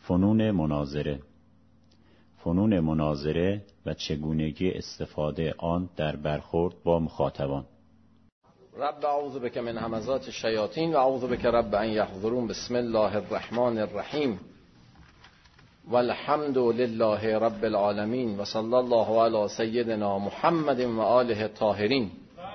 فنون مناظره. فنون مناظره و چگونگی استفاده آن در برخورد با مخاطبان. رب اعوذ بک من همزات الشیاطین و اعوذ بک رب ان یحضرون. بسم الله الرحمن الرحیم والحمد لله رب العالمین و صلی الله علی سیدنا محمد و آله الطاهرین.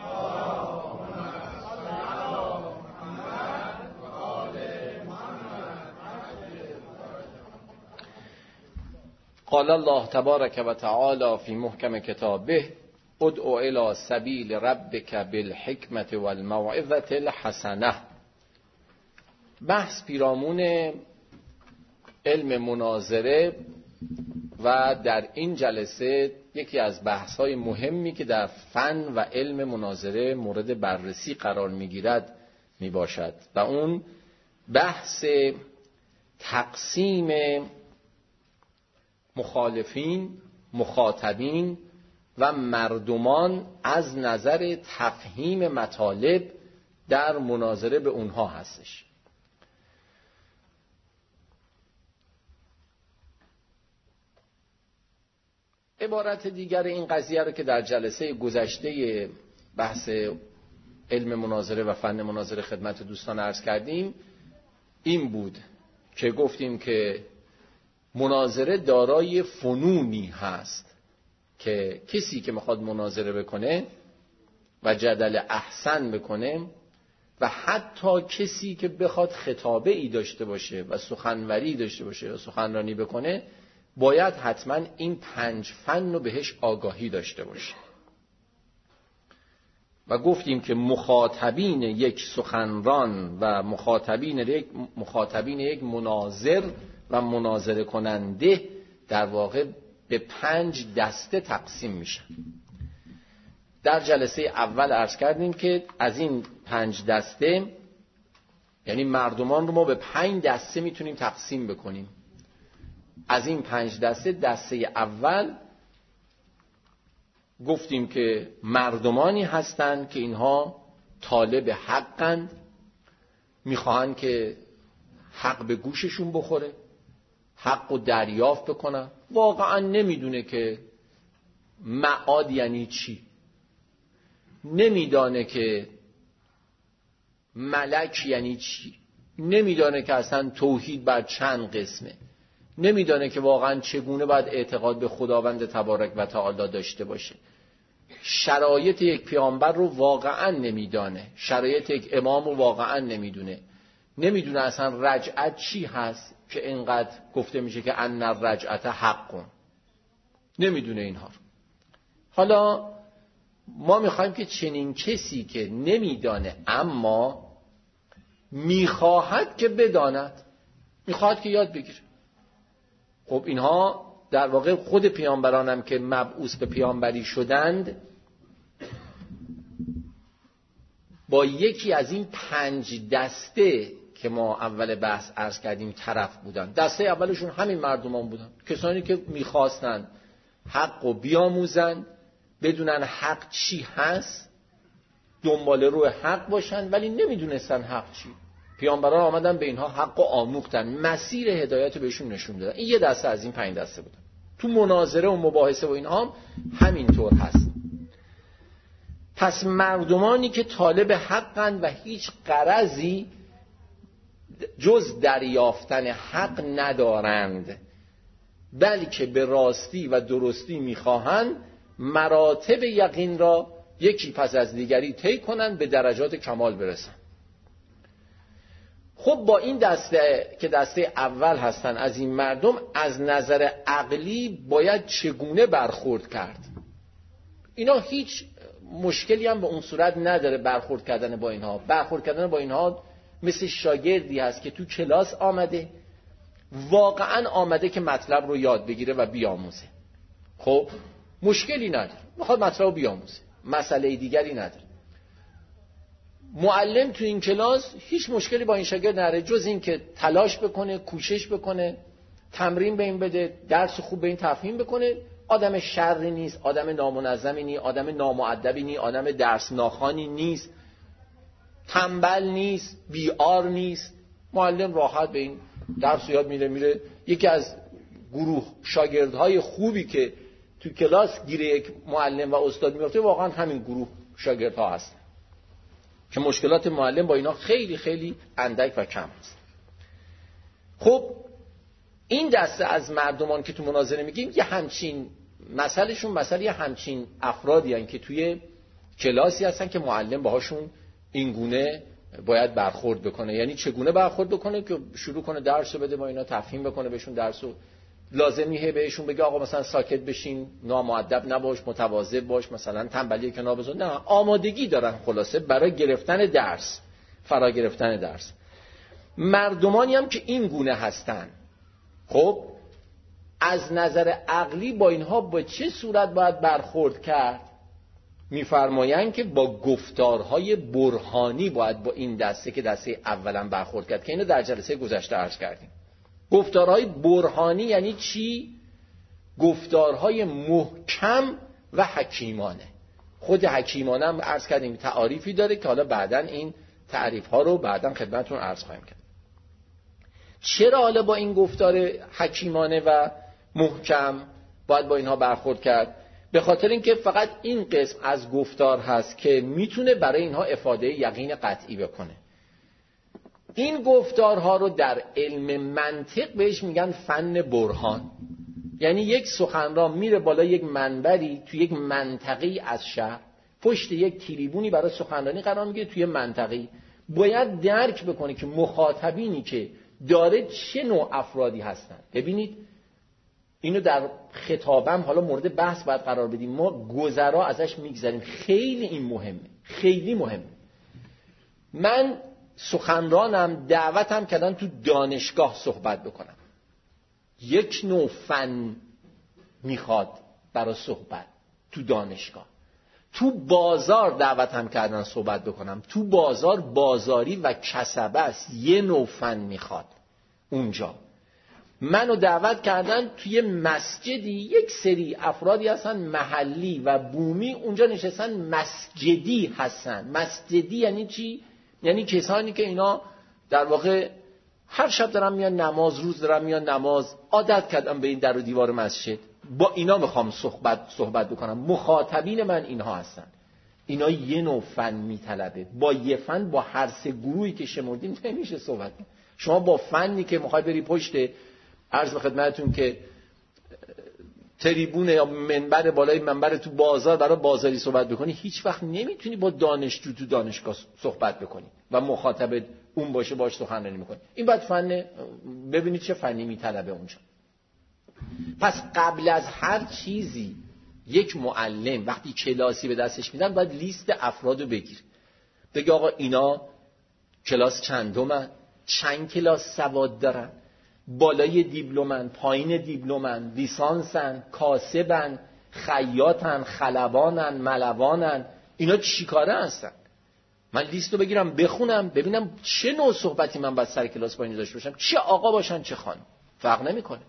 قال الله تبارک و تعالی فی محکم کتابه ادع الی سبیل ربک بالحکمت والموعظة الحسنه. بحث پیرامون علم مناظره و در این جلسه یکی از بحث‌های مهمی که در فن و علم مناظره مورد بررسی قرار می‌گیرد میباشد و اون بحث تقسیم مخالفین، مخاطبین و مردمان از نظر تفهیم مطالب در مناظره به اونها هستش. عبارت دیگر این قضیه رو که در جلسه گذشته بحث علم مناظره و فن مناظره خدمت دوستان عرض کردیم این بود که گفتیم که مناظره دارای فنونی هست که کسی که میخواد مناظره بکنه و جدل احسن بکنه و حتی کسی که بخواد خطابه ای داشته باشه و سخنوری داشته باشه و سخنرانی بکنه باید حتما این 5 فن رو بهش آگاهی داشته باشه. و گفتیم که مخاطبین یک سخنران و مخاطبین یک مناظر و مناظره کننده در واقع به 5 دسته تقسیم میشن. در جلسه اول عرض کردیم که از این 5 دسته یعنی مردمان رو ما به 5 دسته میتونیم تقسیم بکنیم. از این 5 دسته، دسته اول گفتیم که مردمانی هستند که اینها طالب حقند، میخواهند که حق به گوششون بخوره، حق رو دریافت بکنن، واقعا نمیدونه که معاد یعنی چی، نمیدانه که ملک یعنی چی، نمیدانه که اصلا توحید بر چند قسمه، نمیدانه که واقعا چگونه باید اعتقاد به خداوند تبارک و تعالی داشته باشه، شرایط یک پیامبر رو واقعا نمیدانه، شرایط یک امام رو واقعا نمیدونه اصلا رجعت چی هست که اینقدر گفته میشه که ان الرجعت حق، نمیدونه اینها رو. حالا ما میخوایم که چنین کسی که نمیدانه اما میخواهد که بداند، میخواهد که یاد بگیره. خب اینها در واقع خود پیامبران هم که مبعوث به پیامبری شدند با یکی از این 5 دسته که ما اول بحث عرض کردیم طرف بودن. دسته اولشون همین مردمان بودن، کسانی که میخواستن حق رو بیاموزن، بدونن حق چی هست، دنبال روی حق باشن، ولی نمیدونستن حق چی. پیامبران آمدن به اینها حق رو آموختن، مسیر هدایت رو بهشون نشون دادن. این یه دسته از این 5 دسته بودن. تو مناظره و مباحثه و اینها همینطور هست. پس مردمانی که طالب حقند و هیچ غرضی جز دریافتن حق ندارند، بلکه به راستی و درستی میخواهند مراتب یقین را یکی پس از دیگری طی کنند، به درجات کمال برسند. خب با این دسته که دسته اول هستن از این مردم از نظر عقلی باید چگونه برخورد کرد؟ اینا هیچ مشکلی هم به اون صورت نداره برخورد کردن با اینها. برخورد کردن با اینها مثل شاگردی هست که تو کلاس آمده، واقعا آمده که مطلب رو یاد بگیره و بیاموزه. خب مشکلی نداره، میخواد مطلب رو بیاموزه، مسئله دیگری نداره. معلم تو این کلاس هیچ مشکلی با این شاگرد نداره جز این که تلاش بکنه، کوشش بکنه، تمرین به این بده، درس خوب به این تفهیم بکنه. آدم شرری نیست، آدم نامنظمی نیست، آدم نامؤدبی نیست، آدم درس ناخوانی نیست، تنبل نیست، بیار نیست. معلم راحت به این درس یاد میره. یکی از گروه شاگردهای خوبی که تو کلاس گیر یک معلم و استاد میفته واقعا همین گروه شاگردها هستن که مشکلات معلم با اینا خیلی خیلی اندک و کم هست. خب این دسته از مردمان که تو مناظره میگیم یه همچین مسئله همچین افرادی هستن که توی کلاسی هستن که معلم باهاشون این گونه باید برخورد بکنه. یعنی چگونه برخورد بکنه که شروع کنه درس رو بده، با اینا تفهیم بکنه بهشون درس رو، لازمیه بهشون بگه آقا مثلا ساکت بشین، نامؤدب نباش، متواضع باش، مثلا تنبلی کنار بذار. نه، آمادگی دارن خلاصه برای گرفتن درس، فرا گرفتن درس. مردمانی هم که این گونه هستن، خب از نظر عقلی با اینها به چه صورت باید برخورد کرد؟ میفرمایند که با گفتارهای برهانی باید با این دسته که دسته اولا برخورد کرد که اینو در جلسه گذشته عرض کردیم. گفتارهای برهانی یعنی چی؟ گفتارهای محکم و حکیمانه. خود حکیمانه هم عرض کردیم تعاریفی داره که حالا بعداً این تعریف‌ها رو بعداً خدمتتون عرض خواهیم کرد. چرا حالا با این گفتار حکیمانه و محکم باید با اینها برخورد کرد؟ به خاطر اینکه فقط این قسم از گفتار هست که میتونه برای اینها افاده یقین قطعی بکنه. این گفتارها رو در علم منطق بهش میگن فن برهان. یعنی یک سخنران میره بالا یک منبری توی یک منطقه‌ای از شهر، پشت یک تریبونی برای سخنرانی قرار میگیره توی منطقه‌ای، باید درک بکنه که مخاطبینی که داره چه نوع افرادی هستن. ببینید اینو در خطابم حالا مورد بحث باید قرار بدیم، ما گذرا ازش میگذریم، خیلی این مهمه، خیلی مهمه. من سخنرانم دعوتم کردن تو دانشگاه صحبت بکنم، یک نوع فن میخواد برای صحبت تو دانشگاه. تو بازار دعوتم کردن صحبت بکنم، تو بازار بازاری و کسبه است، یه نوع فن میخواد اونجا. منو دعوت کردن توی مسجدی، یک سری افرادی هستن محلی و بومی اونجا نشستن، مسجدی هستن. مسجدی یعنی چی؟ یعنی کسانی که اینا در واقع هر شب دارن میان نماز، روز دارن میان نماز، عادت کردن به این در و دیوار مسجد. با اینا میخوام صحبت بکنم. مخاطبین من اینها هستن. اینا یه نوع فن میطلبه. با یه فن با هر سه گروهی که شمردیم نمیشه صحبت. شما با فنی که میخوای بری پشت عرض به خدمتتون که تریبون یا منبر بالای منبر تو بازار برای بازاری صحبت بکنی، هیچ وقت نمیتونی با دانشجو تو دانشگاه صحبت بکنی و مخاطب اون باشه باش سخنرانی میکنی. این باید فن، ببینید چه فنی میطلبه اونجا. پس قبل از هر چیزی یک معلم وقتی کلاسی به دستش میدن باید لیست افرادو بگیره، بگه آقا اینا کلاس چندمن، چند کلاس سواد دارن، بالای دیپلمن، پایین دیپلمن، لیسانسن، کاسبن، خیاطن، خلبانن، ملوانن، اینا چی کاره هستن. من لیست رو بگیرم بخونم ببینم چه نوع صحبتی من باید سر کلاس با این داشته باشم، چه آقا باشن چه خانم، فرق نمیکنه.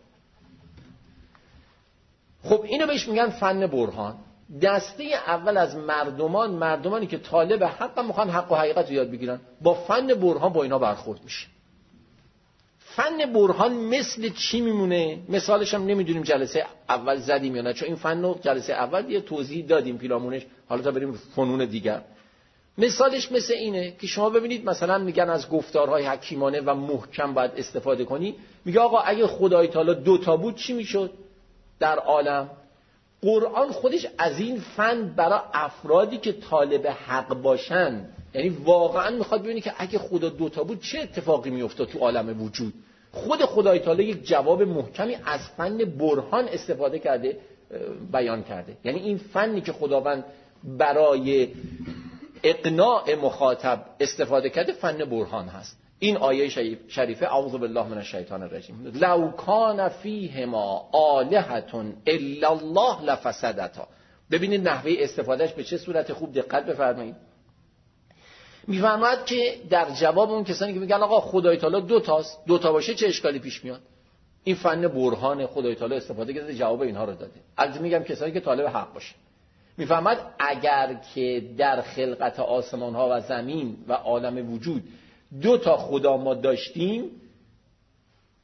خب اینو بهش میگن فن برهان. دسته اول از مردمانی که طالب حق میخوان حق و حقیقت رو یاد بگیرن، با فن برهان با اینا برخورد میشه. فن برهان مثل چی میمونه؟ مثالش هم نمیدونیم جلسه اول زدیم یا نه، چون این فن رو جلسه اول یه توضیح دادیم پیرامونش، حالا تا بریم فنون دیگر. مثالش مثل اینه که شما ببینید مثلا میگن از گفتارهای حکیمانه و محکم باید استفاده کنی. میگه آقا اگه خدای تعالی 2 تا بود چی میشد در عالم؟ قرآن خودش از این فن برای افرادی که طالب حق باشن، یعنی واقعا میخواد ببینی که اگه خدا 2 تا بود چه اتفاقی میافتاد تو عالم وجود. خود خدای تعالی یک جواب محکمی از فن برهان استفاده کرده، بیان کرده. یعنی این فنی که خداوند برای اقناع مخاطب استفاده کرده فن برهان هست. این آیه شریفه اعوذ بالله من الشیطان الرجیم، لو کان فیهما آلهة الا الله لفسدتا. ببینید نحوه استفادهش به چه صورت، خوب دقت بفرمایید. میفرماید که در جواب اون کسانی که میگن آقا خدای تعالی 2 تاست، 2 تا باشه چه اشکالی پیش میاد، این فن برهان خدای تعالی استفاده کرده جواب اینها رو داده. البته میگم کسانی که طالب حق باشه. میفرماید اگر که در خلقت آسمان ها و زمین و عالم وجود 2 تا خدا ما داشتیم،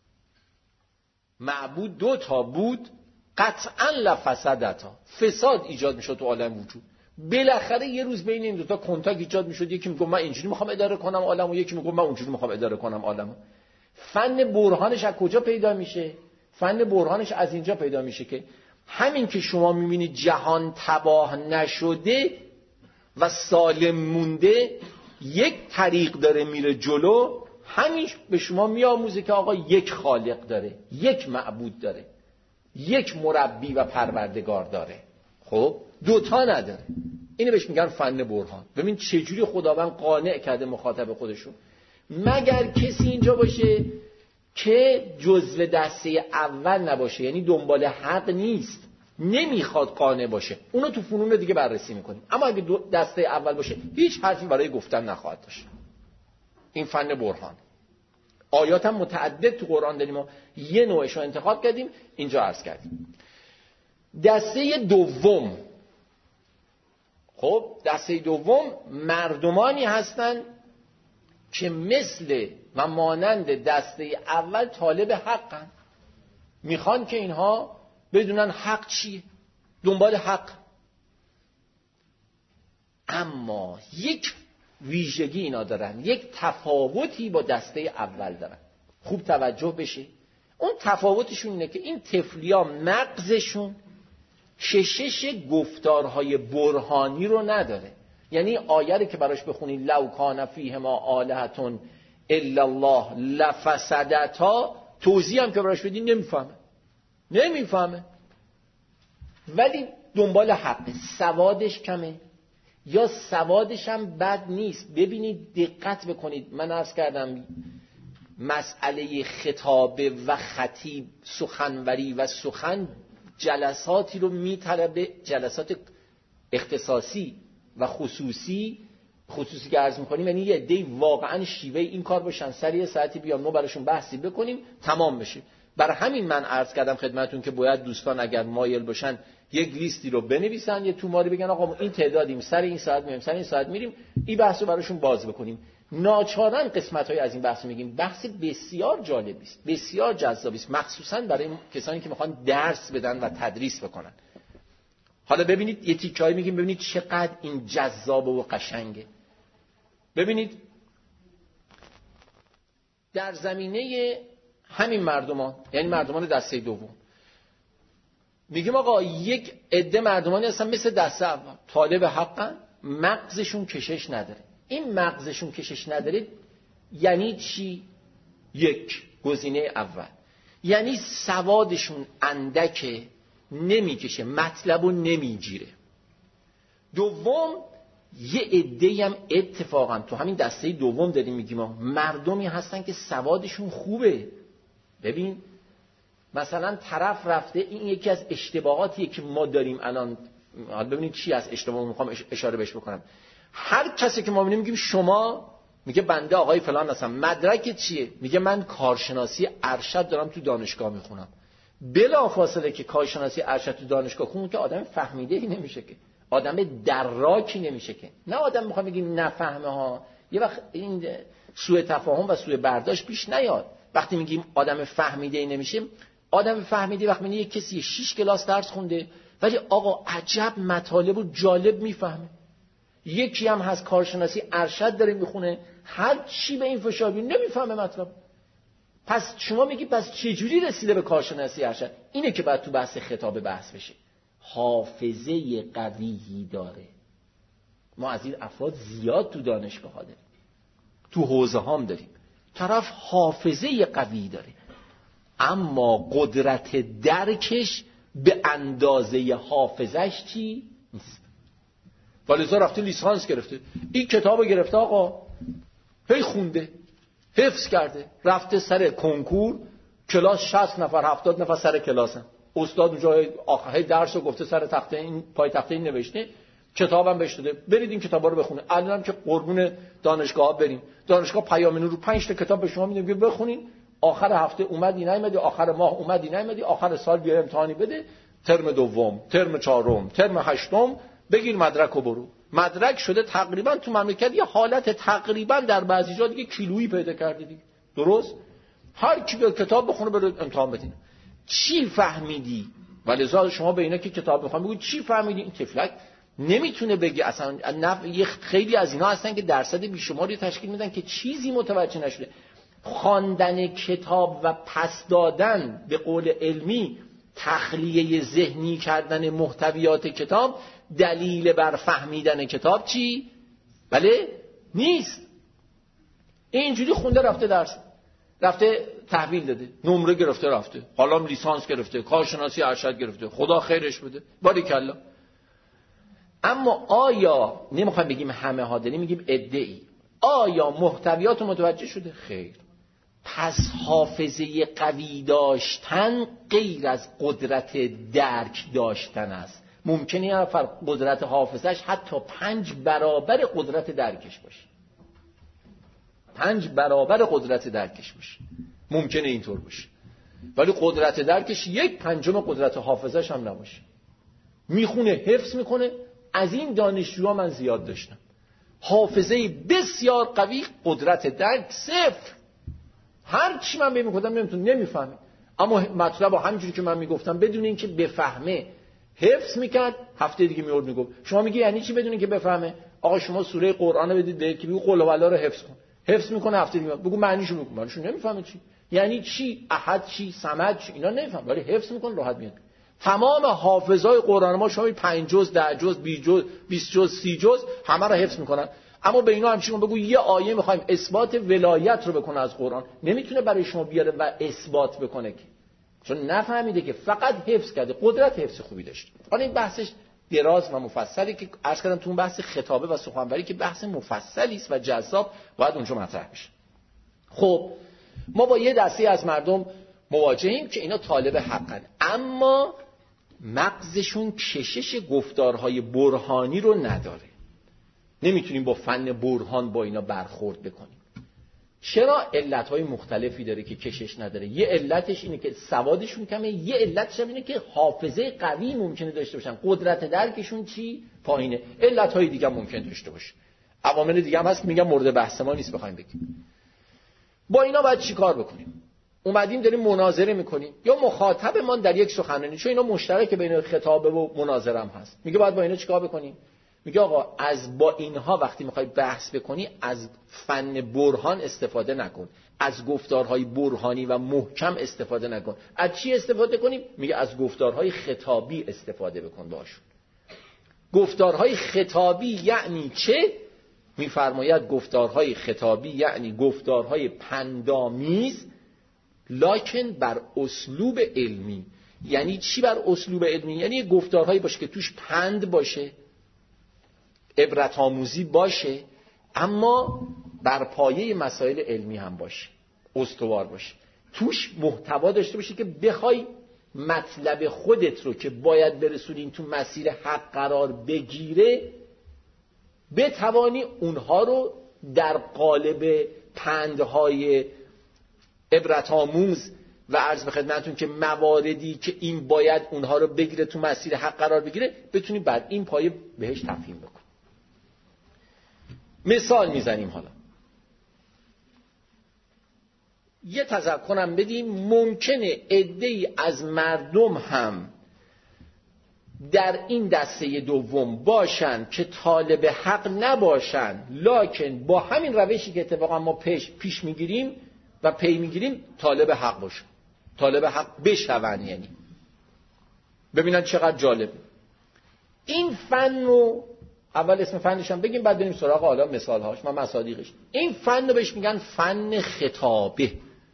معبود 2 تا بود قطعا لفسدتا، فساد ایجاد میشد تو عالم وجود. بالاخره یه روز بین این 2 تا کنتاک ایجاد میشد، یکی میگه من اینجوری میخوام اداره کنم عالمو، یکی میگه من اونجوری میخوام اداره کنم عالمو. فن برهانش از کجا پیدا میشه؟ فن برهانش از اینجا پیدا میشه که همین که شما میبینید جهان تباه نشده و سالم مونده، یک طریق داره میره جلو، همین به شما میآموزه که آقا یک خالق داره، یک معبود داره، یک مربی و پروردگار داره. خب 2 تا نداره. اینو بهش میگن فن برهان. ببین چجوری خداوند قانع کرده مخاطب خودشون. مگر کسی اینجا باشه که جزو دسته اول نباشه، یعنی دنبال حق نیست، نمیخواد قانع باشه، اونو تو فنون دیگه بررسی میکنیم. اما اگه دسته اول باشه هیچ حرفی برای گفتن نخواهد داشت. این فن برهان. آیات هم متعدد تو قرآن داریم و یه نوعش رو انتخاب کردیم اینجا عرض کردیم. دسته دوم، خب دسته دوم مردمانی هستن که مثل و مانند دسته اول طالب حقن، میخوان که اینها بدونن حق چیه، دنبال حق. اما یک ویژگی اینا دارن، یک تفاوتی با دسته اول دارن. خوب توجه بشه. اون تفاوتشون اینه که این طفلیا مغزشون کشش گفتارهای برهانی رو نداره. یعنی آیه رو که براش بخونی لو کان فیهما آلهة الا الله لفسدتا، توضیح هم که براش بدی نمیفهمه. ولی دنبال حق، سوادش کمه یا سوادش هم بد نیست. ببینید دقت بکنید، من عرض کردم مسئله خطابه و خطیب، سخنوری و سخن جلساتی رو میطلبه، جلسات اختصاصی و خصوصی که عرض میکنیم، یعنی یه عده‌ای واقعا شیوه این کار باشن، سر یه ساعتی بیام ما براشون بحثی بکنیم تمام بشه. برای همین من عرض کردم خدمتون که باید دوستان اگر مایل باشن یک لیستی رو بنویسن، یه توماری بگن آقا ما این تعدادیم، سر این ساعت میریم، سر این ساعت میریم، این بحث رو براشون باز بکنیم. ناچارن قسمت‌های از این بحث میگیم. بحث بسیار جالبی است، بسیار جذابی است، مخصوصا برای کسانی که میخوان درس بدن و تدریس بکنن. حالا ببینید یه تیکه‌ای میگیم، ببینید چقدر این جذاب و قشنگه. ببینید در زمینه همین مردمان، یعنی مردمان دسته دوم، میگیم آقا یک عده مردمانی هستن مثل دسته اول، طالب حقن، مغزشون کشش نداره. این مغزشون کشش نداره یعنی چی؟ یک، گزینه اول یعنی سوادشون اندکه، نمیکشه، مطلبو نمیگیره. دوم، یه عده‌ای هم اتفاقا تو همین دسته دوم داریم میگیم مردمی هستن که سوادشون خوبه. ببین مثلا طرف رفته، این یکی از اشتباهاتیه که ما داریم الان. ببینید چی از اشتباه میخوام اشاره بهش بکنم. هر کسی که ما میگیم شما، میگه بنده آقای فلان هستم، مدرک چیه؟ میگه من کارشناسی ارشد دارم تو دانشگاه میخونم. بلافاصله که کارشناسی ارشد تو دانشگاه خون که آدم فهمیده‌ای نمیشه، که آدم دراکی نمیشه، که نه آدم میخوام بگیم نفهمه ها. یه وقت این سوء تفاهم و سوء برداشت پیش نیاد. وقتی میگیم آدم فهمیده‌ای نمیشه، آدم فهمیده وقتی میگه یک کسی 6 کلاس درس خونده ولی آقا عجب مطالب و جالب میفهمه. یکی هم هست کارشناسی ارشد داره میخونه، هر چی به این فشار بیاد نمیفهمه مطلب. پس شما میگی پس چجوری رسیده به کارشناسی ارشد؟ اینه که باید تو بحث خطاب بحث بشه. حافظه قویی داره. ما از این افراد زیاد تو دانشگاه ها داریم، تو حوزه هام داریم. طرف حافظه قوی داره اما قدرت درکش به اندازه حافظش چی نیست. ولذا رفته لیسانس گرفته، این کتابو گرفته آقا، هی خونده، حفظ کرده، رفته سر کنکور، کلاس 60 نفر 70 نفر سر کلاسن، استاد اونجا آخر درسو گفته سر تخته این پای تخته این نوشته، کتابم بهش داده برید این کتابا رو بخونید. الانم که قربون دانشگاه‌ها بریم، دانشگاه پیام نور رو 5 تا کتاب به شما میدیم که بخونید، آخر هفته اومدی نیومدی، آخر ماه اومدی نیومدی، آخر سال بیا امتحانی بده، ترم دوم، ترم چهارم، ترم هشتم بگیر مدرک رو برو. مدرک شده تقریبا تو مملکت یه حالت تقریبا در بعضی جا دیگه کیلویی پیدا کرده دیگه. درست؟ هر کی به کتاب بخونه بره امتحان بدین. چی فهمیدی؟ ولذا شما به اینا که کتاب میخوام بگید چی فهمیدی؟ این تفلک نمیتونه بگه اصلا. خیلی از اینا هستن که درصد بیشماری تشکیل میدن که چیزی متوجه نشده. خواندن کتاب و پس دادن به قول علمی تخلیه ذهنی کردن محتویات کتاب دلیل بر فهمیدن کتاب چی؟ بله نیست. اینجوری خونده رفته درس، رفته تحویل داده، نمره گرفته رفته، حالا لیسانس گرفته، کارشناسی ارشد گرفته، خدا خیرش بده، باریکلا. اما آیا نمیخوایم بگیم همه ها، داریم میگیم عده‌ای، آیا محتویات متوجه شده؟ خیر. پس حافظه قوی داشتن غیر از قدرت درک داشتن است. ممکنه یه نفر قدرت حافظش حتی 5 برابر قدرت درکش باشه. 5 برابر قدرت درکش باشه. ممکنه اینطور باشه. ولی قدرت درکش 1/5 قدرت حافظش هم نباشه. میخونه، حفظ میکنه. از این دانشجوها من زیاد داشتم. حافظه بسیار قوی، قدرت درک 0. هر چی من بهم میگفتم نمیفهمه. اما مطلب همینجوری که من میگفتم بدون اینکه بفهمه حفظ میکرد. هفته دیگه میورد میگفت. شما میگی یعنی چی بدون اینکه بفهمه؟ آقا شما سوره قرآن رو بدید که بگو قل هوالله رو حفظ کن. حفظ میکنه، هفته دیگه بگو معنیشو بگو. معنیشو نمیفهمه چی؟ یعنی چی؟ احد چی؟ صمد چی؟ اینا نمیفهمه، ولی حفظ میکنه، راحت میاد. تمام حافظای قرآن ما شما 5 جز، 10 جز، 20 جز، 30 جز همه رو حفظ میکنن. اما به اینا همچین بگو یه آیه میخوایم اثبات ولایت رو بکنه از قرآن، نمیتونه برای شما بیاره و اثبات بکنه که، چون نفهمیده که فقط حفظ کرده، قدرت حفظ خوبی داشته. حالا این بحثش دراز و مفصلی که عرض کردم تو اون بحث خطابه و سخنوری که بحث مفصلی است و جذاب، باید اونجا مطرح بشه. خب ما با یه دسته از مردم مواجهیم که اینا طالب حقن، اما مغزشون کشش گفتارهای برهانی رو نداره. نمیتونیم با فن برهان با اینا برخورد بکنیم. چرا؟ علتهای مختلفی داره که کشش نداره. یه علتش اینه که سوادشون کمه، یه علتش هم اینه که حافظه قوی ممکنه داشته باشن، قدرت درکشون چی؟ پایینه. علتهای دیگه هم ممکنه داشته باشه، عوامل دیگه هم هست، میگم مورد بحث ما نیست بخوایم بگیم. با اینا باید چی کار بکنیم؟ اومدیم داریم مناظره میکنیم، یا مخاطب ما در یک سخنرانی، چون اینا مشترک بین خطابه و مناظره هم هست، میگه باید با اینا چیکار بکنیم؟ میگه آقا از با اینها وقتی میخوای بحث بکنی از فن برهان استفاده نکن، از گفتارهای برهانی و محکم استفاده نکن. از چی استفاده کنیم؟ میگه از گفتارهای خطابی استفاده بکن باشون. گفتارهای خطابی یعنی چه؟ میفرماید گفتارهای خطابی یعنی گفتارهای پندآمیز لکن بر اسلوب علمی. یعنی چی بر اسلوب علمی؟ یعنی گفتارهایی باشه که توش پند باشه، عبرت آموزی باشه، اما بر پایه مسائل علمی هم باشه، استوار باشه، توش محتوا داشته باشه که بخوای مطلب خودت رو که باید برسونی این تو مسیر حق قرار بگیره، بتوانی اونها رو در قالب پندهای عبرت آموز و عرض به خدمتتون که مواردی که این باید اونها رو بگیره تو مسیر حق قرار بگیره، بتونی بر این پایه بهش تفهیم بکن. مثال میزنیم. حالا یه تذکرم بدیم. ممکنه عده‌ای از مردم هم در این دسته دوم باشن که طالب حق نباشن، لکن با همین روشی که اتفاقا ما پیش میگیریم و پی میگیریم طالب حق باشن، طالب حق بشون. یعنی ببینن چقدر جالب این فن رو، اول اسم فنش هم بگیم بعد بریم سراغ حالا مثالهاش و مصادیقش. این فن رو بهش میگن فن خطابه.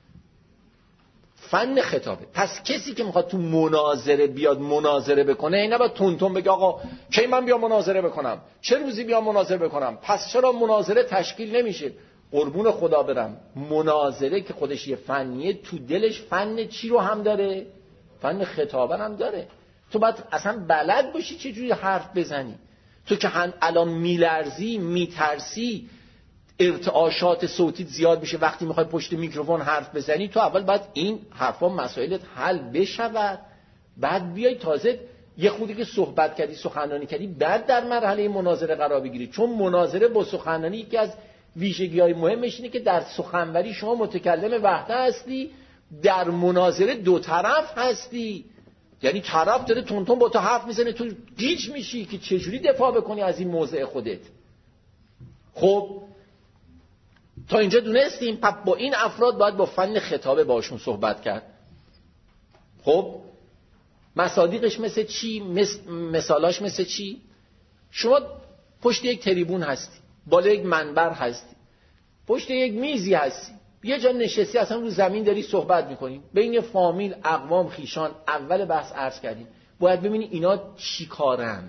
فن خطابه. پس کسی که میخواد تو مناظره بیاد مناظره بکنه، این نباید تون تون بگه آقا کی من بیام مناظره بکنم، چه روزی بیام مناظره بکنم، پس چرا مناظره تشکیل نمیشه. قربون خدا برم، مناظره که خودش یه فنیه، تو دلش فن چی رو هم داره؟ فن خطابه هم داره. تو باید اصلا بلد باشی چه جوری حرف بزنی. تو که الان میلرزی، میترسی، ارتعاشات صوتیت زیاد میشه وقتی میخوای پشت میکروفون حرف بزنی، تو اول باید این حرفا مسائلت حل بشود، بعد بیای تازه یه خودی که صحبت کردی، سخنرانی کردی، بعد در مرحله مناظره قرار بگیری. چون مناظره با سخنرانی یکی از ویژگی‌های مهمش اینه که در سخنوری شما متکلم وحده هستی، در مناظره دو طرف هستی، یعنی طرف داره تونتون با تو حرف میزنه، تو گیج میشی که چجوری دفاع بکنی از این موضع خودت. خب تا اینجا دونستیم پس با این افراد باید با فن خطابه باشون صحبت کرد. خب مصادیقش مثل چی؟ مثالاش مثل چی؟ شما پشت یک تریبون هستی، بالای یک منبر هستی، پشت یک میزی هستی، یه جا نشستی اصلا رو زمین داری صحبت میکنی بین فامیل، اقوام، خیشان. اول بحث عرض کردیم باید ببینی اینا چی کارند،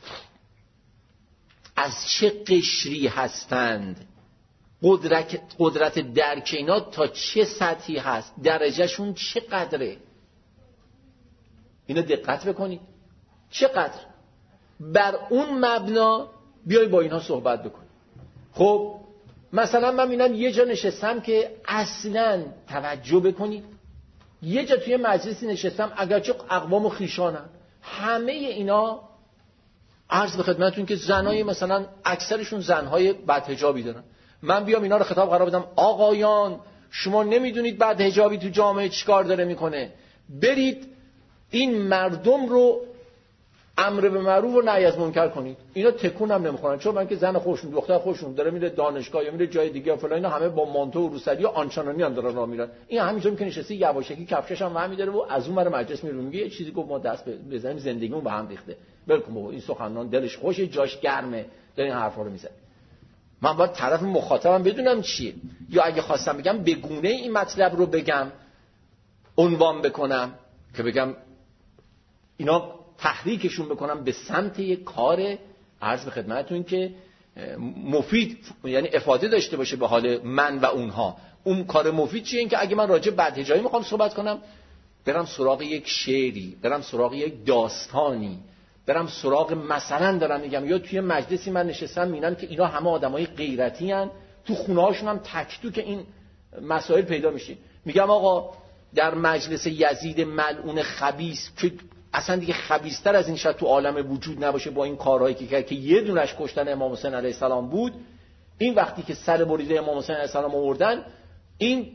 از چه قشری هستند، قدرت درک اینا تا چه سطحی هست، درجهشون چقدره. اینا دقت بکنید چقدر، بر اون مبنا بیای با اینا صحبت بکنی. خب مثلا من میبینم یه جا نشستم که اصلا توجه بکنید، یه جا توی مجلسی نشستم اگرچه اقوام و خیشانن، همه اینا عرض به خدمتتون که زنای مثلا اکثرشون زنهای بدحجابی دارن، من بیام اینا رو خطاب قرار بدم آقایان شما نمیدونید بدحجابی تو جامعه چیکار داره میکنه، برید این مردم رو امر به معروف و نهی از منکر کنید. اینا تکون هم نمیخورن، چون من که زن خودشون دختر خودشون داره میره دانشگاه یا میره جای دیگه فلان، اینا همه با مانتو و روسری و آنچنانی هم دارن راه میرن. این همینجوری که نشسته یواشکی کفشش هم برمی داره و از اون ور مجلس میره میگه یه چیزی گفت ما دست بزنیم زندگیمون به هم ریخته، ولکن بابا این سخنان دلش خوشه جاش گرمه داره این حرفا رو میزنه. من باید طرف مخاطبم بدونم چیه، یا اگه خواستم بگم به گونه این مطلب رو بگم عنوان بکنم که بگم اینا تحریکشون بکنم به سمت یک کار عرض به خدمتتون که مفید، یعنی افاده داشته باشه به حال من و اونها. اون کار مفید چیه؟ این که اگه من راجع به بدحجابی میخوام صحبت کنم برم سراغ یک شعری، برم سراغ یک داستانی، برم سراغ مثلا دارم میگم یا توی مجلسی من نشستم میبینم که اینا همه آدمای غیرتی ان، تو خونه هاشون هم تک تو که این مسائل پیدا میشه، میگم آقا در مجلس یزید ملعون خبیث که اصلا دیگه خبیث‌تر از این شاید تو عالم وجود نباشه با این کارهایی که کرد که یه دونش کشتن امام حسین علیه السلام بود، این وقتی که سر بریده امام حسین علیه السلام آوردن این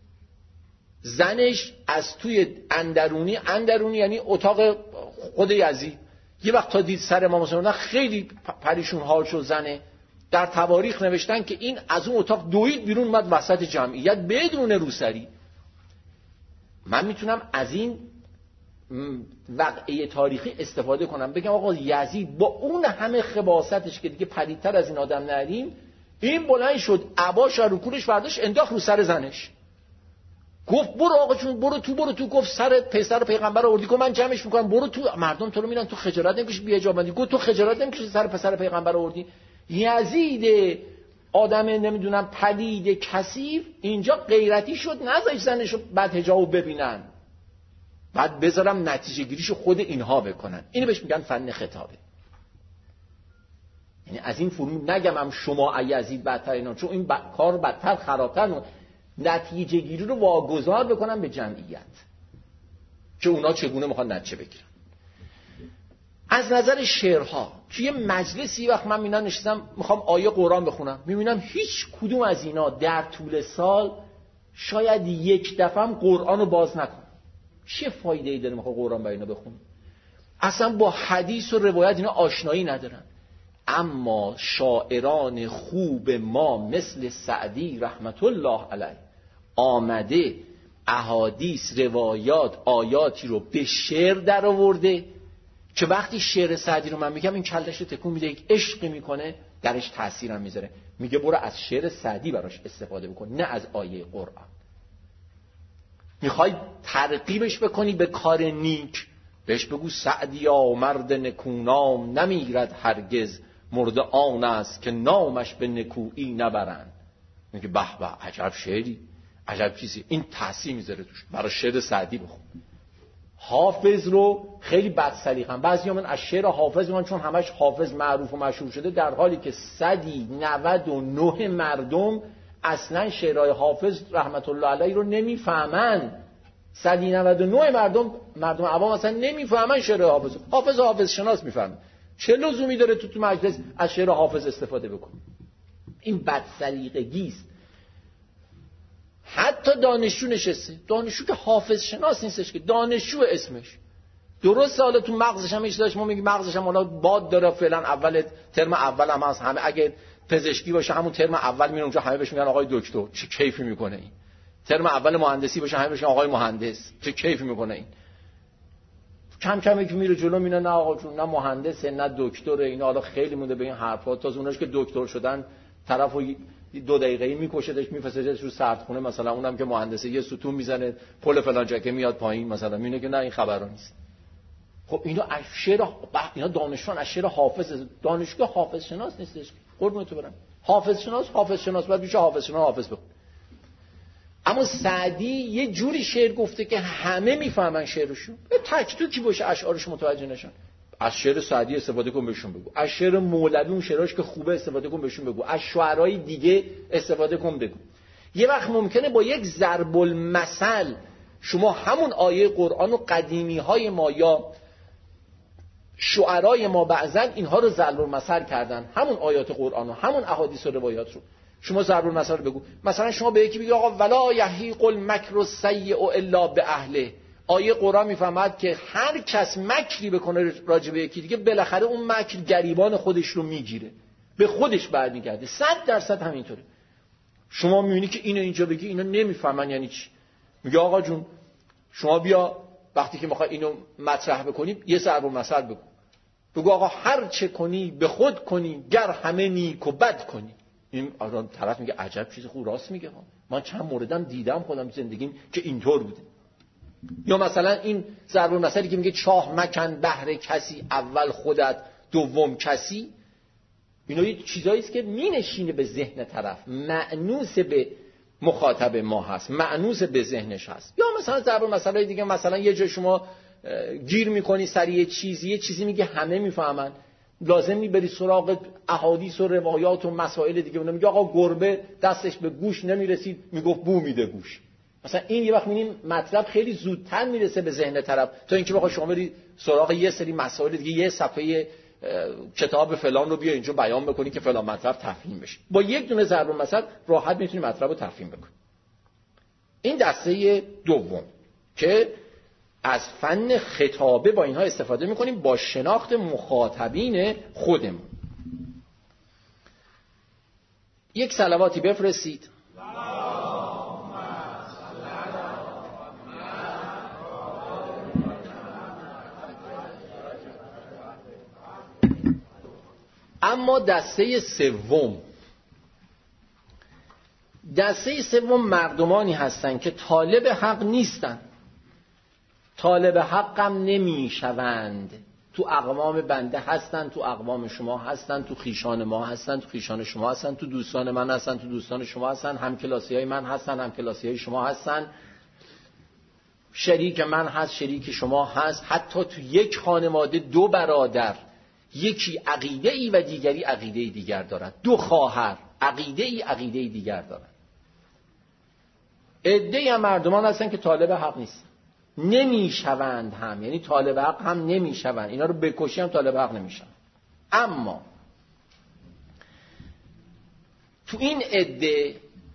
زنش از توی اندرونی یعنی اتاق خود یزید یه وقت تا دید سر امام حسین خیلی پریشون حال شد، زنه در تواریخ نوشتن که این از اون اتاق دوید بیرون اومد وسط جمعیت بدون روسری. من میتونم از این واقعه تاریخی استفاده کنم بگم آقا یزید با اون همه خباثتش که دیگه پلیدتر از این آدم نداریم، این بلند شد عباش رو کولش برداشت انداخت رو سر زنش، گفت برو آقا چون برو تو، گفت سر پسر پیغمبر آوردی، گفت من جمعش میکنم برو تو، مردم تو رو میرن تو خجالت نمیکشی بی حجابندی، گفت تو خجالت نمیکشی سر پسر پیغمبر آوردی. یزید آدم نمیدونم پلید کثیف اینجا غیرتی شد نذاش زنشو بدحجابو ببینن، بعد بذارم نتیجه گیریشو خود اینها بکنن. اینو بهش میگن فن خطابه. یعنی از این فرمول نگم هم شما یزید بدتر اینا، چون این کار بدتر خرابتر، نتیجه گیری رو واگذار بکنم به جمعیت که اونا چگونه میخوان نتیجه بگیرن. از نظر شعرها توی مجلسی وقت من میبینم نشستم میخوام آیه قرآن بخونم، میبینم هیچ کدوم از اینا در طول سال شاید یک دفعه هم قرآن رو باز نکنم. چه فایده ای داره میخوام قرآن برای اینا بخونم؟ اصلا با حدیث و روایت اینا آشنایی ندارن. اما شاعران خوب ما مثل سعدی رحمت الله علیه آمده احادیث، روایات، آیاتی رو به شعر در آورده که وقتی شعر سعدی رو من میگم این کلش رو تکون میده، یک عشقی میکنه درش تأثیرم میذاره، میگه برو از شعر سعدی براش استفاده بکن نه از آیه قرآن. میخوای ترغیبش بکنی به کار نیک، بهش بگو سعدیا مرد نکونام نمیرد هرگز، مرد آن است که نامش به نکویی نبرند. میگه به به عجب شعری، عجب چیزی، این تأثیر میذاره توش، برای شعر سعدی بخون. حافظ رو خیلی بد سلیقه‌ام، بعضیا من از شعر حافظ میگن چون همش حافظ معروف و مشهور شده، در حالی که 199 مردم اصلا شعرهای حافظ رحمت الله علیه رو نمیفهمن. 199 مردم عوام اصلا نمیفهمن شعر حافظ. حافظ شناس میفهمه. چه لزومی داره تو مجلس از شعر حافظ استفاده بکنی؟ این بد سلیقگی است. حتی دانشجو نشسته، دانشجو که حافظ شناس نیستش که، دانشجو اسمش درسته. حالا تو مغزش هم اشتباهش، ما میگیم مغزش هم حالا باد داره، فعلا اول ترم اول هم هست، همه اگه پزشکی باشه همون ترم اول میره اونجا، همه بهش میگن آقای دکتر، چه کیفی میکنه این. ترم اول مهندسی باشه همه بهش میگن آقای مهندس، چه کیفی میکنه این. کم کم که میره جلو میونه نه آقا جون، نه مهندسه نه دکتره، اینا حالا خیلی مونده به این حرفا. تا اوناش که دکتر شدن طرفو 2 دقیقه‌ای میکشدش میفرستش رو سردخونه، مثلا اونم که مهندسه یه ستون میزنه پل فلان جا که میاد پایین، مثلا میونه که نه این خبرا نیست. خب اینا از شعر، اینا دانشجوان از شعر حافظ، دانشجو حافظ شناس نیستش. قربونت برم، حافظ شناس بعد میشه حافظ شناس، حافظ بخون. اما سعدی یه جوری شعر گفته که همه میفهمن شعرشو، تک تو کی باشه اشعارش متوجه نشن. از شعر سعدی استفاده کن بهشون بگو، از شعر مولوی اون شعراش که خوبه استفاده کن بهشون بگو، از شعرهای دیگه استفاده کن بگو. یه وقت ممکنه با یک ضرب المثل شما همون آیه قرآن و قدیمی‌های ما یا شعرای ما بعضا اینها رو ضرب المثل کردن، همون آیات قرآن و همون احادیث و روایات رو شما ضرب المثل بگو. مثلا شما به یکی بگید آقا ولا یحیق المکر السیء الا باهله، آیه قرآن میفهمد که هر کس مکری بکنه راجع به یکی دیگه بالاخره اون مکر گریبان خودش رو میگیره، به خودش برمیگرده. 100% همینطوره. شما میبینی که اینو اینجا بگی اینا نمیفهمن یعنی چی. میگه آقا جون شما بیا وقتی که میخوای اینو مطرح بکنی یه ضرب المثل بگو آقا هر چه کنی به خود کنی، گر همه نیک و بد کنی. این طرف میگه عجب چیز خوب، راست میگه، من چند موردم دیدم خودم زندگیم که اینطور بوده. یا مثلا این ضرب المثلی که میگه چاه مکن بهر کسی، اول خودت دوم کسی. اینا یه چیزایی است که مینشینه به ذهن طرف، مأنوس به مخاطب ما هست، مأنوس به ذهنش هست. یا مثلا ضرب المثلای دیگه، مثلا یه جای شما گیر میکنی سر یه چیزی میگه همه میفهمن، لازم میبری سراغ احادیث و روایات و مسائل دیگه. اون میگه آقا گربه دستش به گوش نمیرسید میگفت بو میده گوش. مثلا این یه وقت میبینیم مطلب خیلی زودتر میرسه به ذهن طرف تا اینکه بخوای شما بری سراغ یه سری مسائل دیگه، یه صفحه کتاب فلان رو بیا اینجا بیان بکنی که فلان مطلب تفهیم بشه. با یک دونه ضرب المثل راحت میتونی مطلب رو تفهیم بکنی. این دسته دوم که از فن خطابه با اینها استفاده میکنیم با شناخت مخاطبین خودمون. یک صلواتی بفرستید. اما دسته سوم مردمانی هستند که طالب حق نیستند، طالب حقم نمیشوند. تو اقوام بنده هستن، تو اقوام شما هستن، تو خیشان ما هستن، تو خیشان شما هستن، تو دوستان من هستن، تو دوستان شما هستن، همکلاسی های من هستن، همکلاسی های شما هستن، شریک من هست، شریک شما هست. حتی تو یک خانواده 2 برادر، یکی عقیده ای و دیگری عقیده ای دیگر دارد، 2 خواهر عقیده ای دیگر دارد. عده‌ای هم مردمان هستن که طالب حق نیستن، نمیشوند هم، یعنی طالب حق هم نمیشوند، اینا رو بکشی هم طالب حق نمیشن. اما تو این عده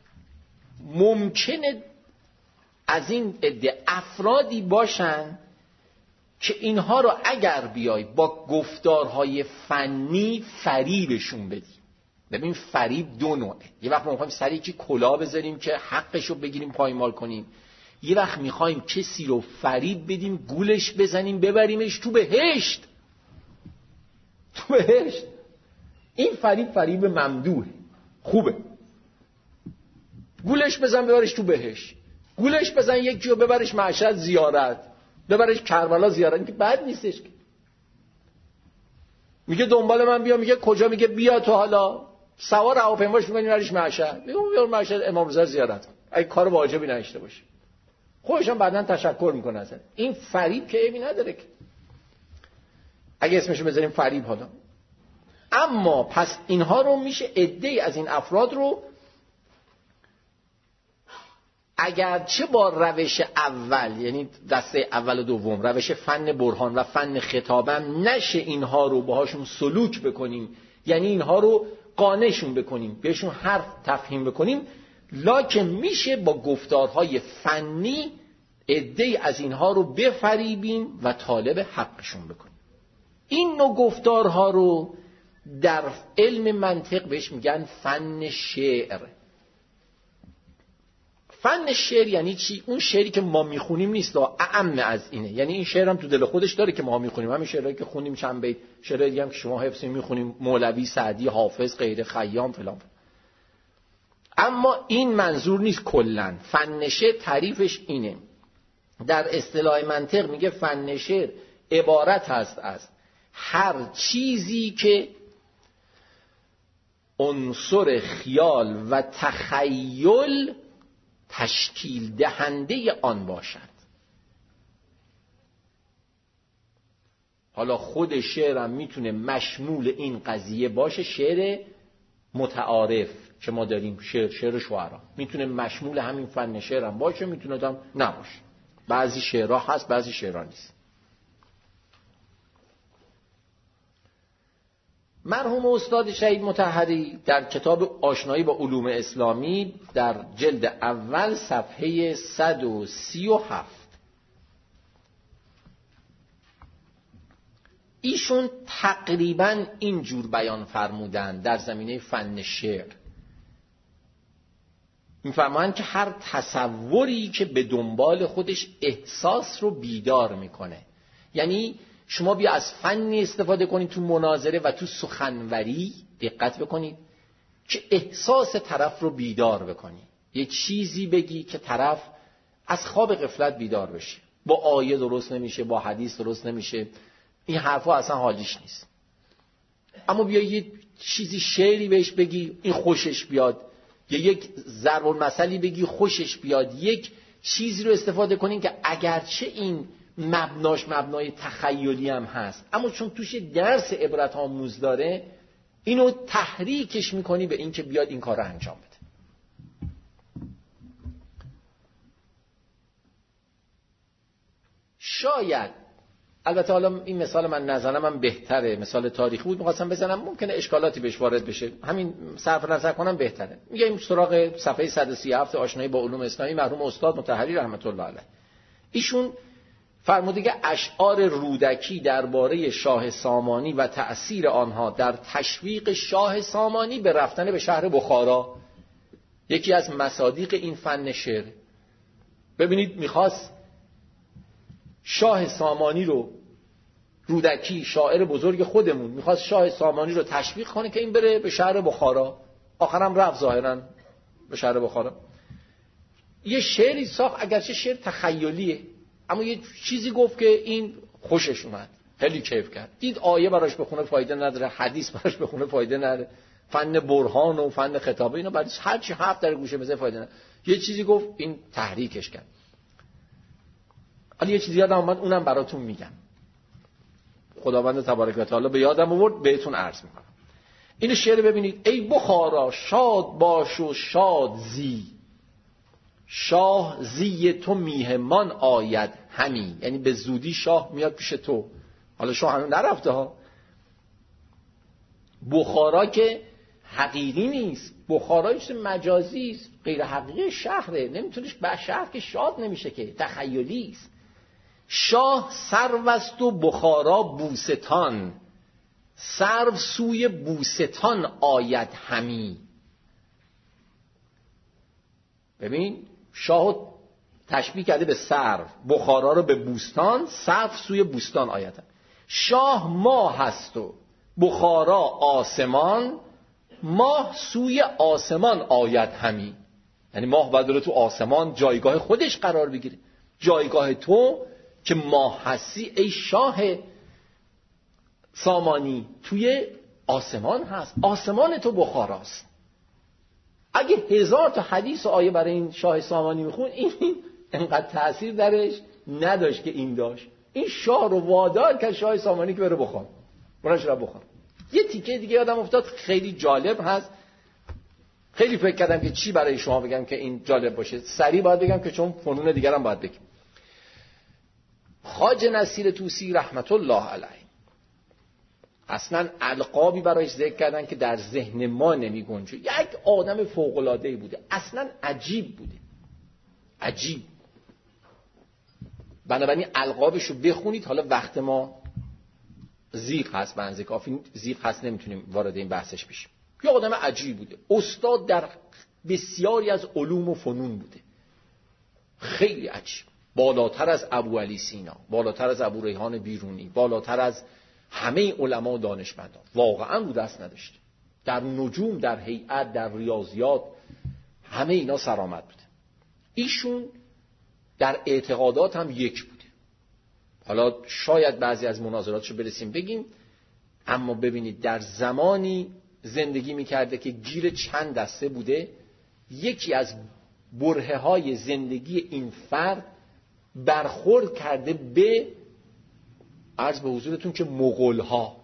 ممکنه از این عده افرادی باشن که اینها رو اگر بیای با گفتارهای فنی فریبشون بدی. ببین فریب 2 نوعه. یه وقت ما میخوایم سری که کلاه بذاریم که حقش رو بگیریم پایمال کنیم، یه وقت میخوایم کسی رو فریب بدیم گولش بزنیم ببریمش تو بهشت. این فریب ممدوح، خوبه. گولش بزن ببرش تو بهشت، گولش بزن یکی رو ببرش مشهد زیارت، ببرش کربلا زیارت، این که بد نیستش که. میگه دنبال من بیا، میگه کجا؟ میگه بیا تو حالا سوار هواپیماش می‌کنی برش مشهد، میگه بیا مشهد امام رضا زیارت کن، اگه کار واجبی نشته باشه. خودش هم بعداً تشکر میکنه ازت. این فریب که عیبی نداره که، اگه اسمشو بذاریم فریب. حالا اما پس اینها رو میشه عده‌ای از این افراد رو اگرچه با روش اول، یعنی دسته اول و دوم، روش فن برهان و فن خطابم، نشه اینها رو باهاشون سلوک بکنیم، یعنی اینها رو قانعشون بکنیم، بهشون حرف تفهیم بکنیم، لکن میشه با گفتارهای فنی عده‌ای از اینها رو بفریبیم و طالب حقشون بکنیم. این نوع گفتارها رو در علم منطق بهش میگن فن شعر. فن شعر یعنی چی؟ اون شعری که ما میخونیم نیست، اعم از اینه. یعنی این شعر هم تو دل خودش داره که ما میخونیم، همین شعرهایی که خونیم چند بیت، شعرهای دیگه هم که شما حفظ میخونیم، مولوی، سعدی، حافظ، غیره، خیام فلان. اما این منظور نیست کلا. فن شعر تعریفش اینه. در اصطلاح منطق میگه فن شعر عبارت هست از هر چیزی که عنصر خیال و تخیل تشکیل دهنده آن باشد. حالا خود شعرم میتونه مشمول این قضیه باشه. شعر متعارف که ما داریم، شعر شعرا، میتونه مشمول همین فن شعرم باشه، میتونه هم نباشه. بعضی شعرها هست، بعضی شعرها نیست. مرحوم استاد شهید مطهری در کتاب آشنایی با علوم اسلامی در جلد اول صفحه 137 ایشون تقریباً اینجور بیان فرمودن در زمینه فن شعر. میفرمایند که هر تصوری که به دنبال خودش احساس رو بیدار میکنه، یعنی شما بیا از فنی استفاده کنید تو مناظره و تو سخنوری، دقت بکنید که احساس طرف رو بیدار بکنی، یه چیزی بگی که طرف از خواب غفلت بیدار بشه. با آیه درست نمیشه، با حدیث درست نمیشه، این حرفا اصلا حالیش نیست. اما بیا یه چیزی شعری بهش بگی این خوشش بیاد، یا یک ضرب المثلی بگی خوشش بیاد، یک چیزی رو استفاده کنین که اگرچه این مبناش مبنای تخیلی هم هست، اما چون توش درس عبرت آموز داره، اینو تحریکش میکنی به این که بیاد این کار رو انجام بده. شاید، البته حالا این مثال من نزنم هم بهتره، مثال تاریخی بود میخواستم بزنم، ممکنه اشکالاتی بهش وارد بشه، همین صرف نظر کنم بهتره. میگیم سراغ صفحه 137 آشنایی با علوم اسلامی مرحوم استاد مطهری رحمت الله علیه. ایشون فرموده که اشعار رودکی درباره شاه سامانی و تأثیر آنها در تشویق شاه سامانی به رفتن به شهر بخارا یکی از مصادیق این فن شعر. ببینید میخواست شاه سامانی رو، رودکی شاعر بزرگ خودمون میخواست شاه سامانی رو تشویق کنه که این بره به شهر بخارا، آخرم رفت ظاهرا به شهر بخارا. یه شعری ساخت، اگرچه شعر تخیلیه، اما یه چیزی گفت که این خوشش اومد، خیلی کیف کرد. دید آیه براش بخونه فایده نداره، حدیث براش بخونه فایده نداره، فن برهان و فن خطابه اینا بعد هر چی حرف در گوشه بزنه فایده نداره. یه چیزی گفت، این تحریکش کرد. حالا یه چیزی یادم اومد، اونم براتون میگم. خداوند تبارک و تعالی به یادم آورد، بهتون عرض میکنم. این شعر ببینید: ای بخارا شاد باش و شاد زی، شاه زی تو میهمان آید همی. یعنی به زودی شاه میاد پیش تو. حالا شاه هنوز نرفته ها. بخارا که حقیقی نیست، بخارا چیز مجازی است، غیر حقیقی شهره، نمیتونیش به شهر که شاد نمیشه که، تخیلی است. شاه سرو است و بخارا بوستان، سرو سوی بوستان آید همی. ببین شاه تشبیه کرده به سرو، بخارا رو به بوستان، سرو سوی بوستان آید همی. شاه ماه هست و بخارا آسمان، ماه سوی آسمان آید همی. یعنی ماه باید بره تو آسمان جایگاه خودش قرار بگیره. جایگاه تو که ماه هستی ای شاه سامانی توی آسمان هست، آسمان تو بخاراست. اگه 1000 تا حدیث و آیه برای این شاه سامانی میخون، این انقدر تأثیر درش نداشت که این داشت. این شاه رو وادار کرد شاه سامانی که بره بخار، براش را بخار. یه تیکه دیگه یادم افتاد خیلی جالب هست، خیلی فکر کردم که چی برای شما بگم که این جالب باشه. سریع باید بگم که چون فنون دیگرم باید بگم. خواجه نصیر طوسی رحمت الله علیه اصلا القابی برایش ذکر کردن که در ذهن ما نمی گنجه. یک آدم فوق‌العاده‌ای بوده، اصلا عجیب بوده، عجیب. بنابراین القابش رو بخونید. حالا وقت ما زیغ هست، بنزه کافی زیغ هست، نمیتونیم وارد این بحثش بشیم. یه آدم عجیب بوده، استاد در بسیاری از علوم و فنون بوده، خیلی عجیب، بالاتر از ابو علی سینا، بالاتر از ابو ریحان بیرونی، بالاتر از همه علما و دانشمندان. واقعا رو دست نداشته، در نجوم، در هیئت، در ریاضیات، همه اینا سرآمد بوده. ایشون در اعتقادات هم یک بوده. حالا شاید بعضی از مناظراتشو برسیم بگیم، اما ببینید در زمانی زندگی میکرده که گیر چند دسته بوده. یکی از برهه های زندگی این فرد برخورد کرده به، عرض به حضورتون که مغول‌ها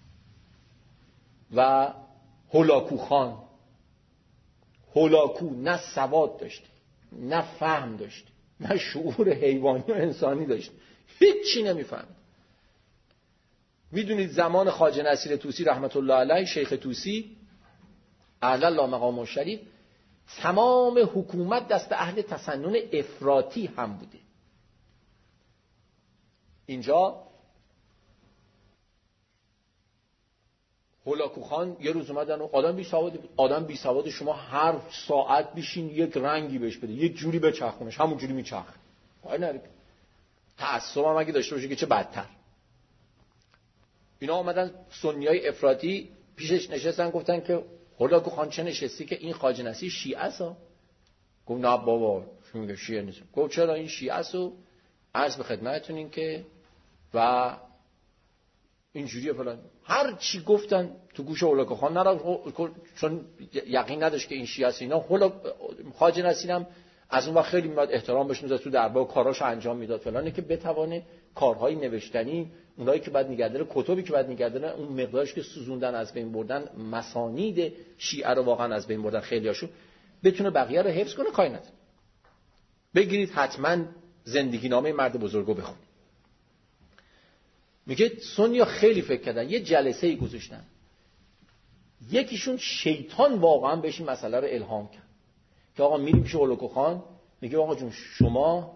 و هولاکو خان. هولاکو نه سواد داشته، نه فهم داشته، نه شعور حیوانی و انسانی داشته، هیچی نمیفهمید. میدونید زمان خواجه نصیر طوسی رحمت الله علیه، شیخ طوسی اعلی الله مقامه الشریف، تمام حکومت دست اهل تسنن افراطی هم بوده. اینجا هولاکو خان یه روز اومدن و آدم بی سوادی بود. آدم بی سواد شما هر ساعت بشین یک رنگی بهش بده، یک جوری بچرخونش، همون جوری میچرخه. پای نره. تعصب هم اگه داشته باشه که چه بدتر. اینا اومدن سنیای افراطی پیشش نشستن، گفتن که هولاکو خان چه نشستی که این خواجه نصیر شیعه است؟ گفت نه بابا، شما میگه شیعه نیست. گفت چرا این شیعه است؟ و عرض به خدمتتون این که و اینجوریه فلان. هر چی گفتن تو گوش هولاکو خان نرفت، چون یقین نداشت که این شیعه است. اینا خواجه نصیر هم از اون وقت خیلی میاد احترام بهش میذاشت، تو دربار کاراشو انجام میداد فلانه که بتوانه کارهای نوشتنی، اونایی که بعد نگهداره، کتابی که بعد نگهداره، اون مقدارش که سوزوندن از بین بردن، مسانید شیعه رو واقعا از بین بردن خیلیاشو، بتونه بقیه رو حفظ کنه. کاری نداره. بگیرید حتما زندگی نامه مرد بزرگو بخونید. میگه سنیا خیلی فکر کردن، یه جلسه‌ای گذاشتن، یکیشون شیطان واقعا بهش این مسئله رو الهام کرد که آقا میریم پیش هولاکو خان، میگه آقا جون شما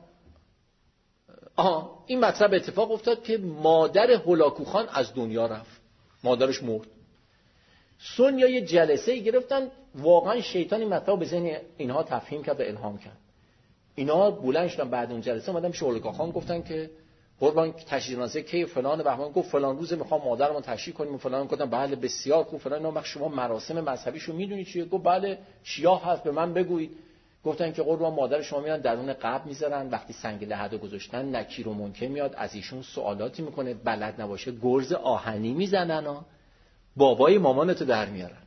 این مطلب اتفاق افتاد که مادر هولاکو خان از دنیا رفت، مادرش مرد. سنیا یه جلسه‌ای گرفتن، واقعا شیطان این مطلب به ذهن اینها تفهیم کرد و الهام کرد. اینا بلند شدن بعد اون جلسه اومدن پیش هولاکو خان، گفتن که قربان تشییع جنازه کی فلان بهمان. گفت فلان روز میخوام مادرمو تشییع کنیم و فلان. گفتم بله بسیار خوب فلان. اینا شما مراسم مذهبیشو میدونید چیه؟ گفت بله شیعه هست، به من بگویید. گفتن که قربان مادر شما میان درون قبر میذارن، وقتی سنگ لحد گذاشتن نکیر و منکر میاد از ایشون سوالاتی میکنه، بلد نباشه گرز آهنی میزنن، بابای مامانتو در میارن.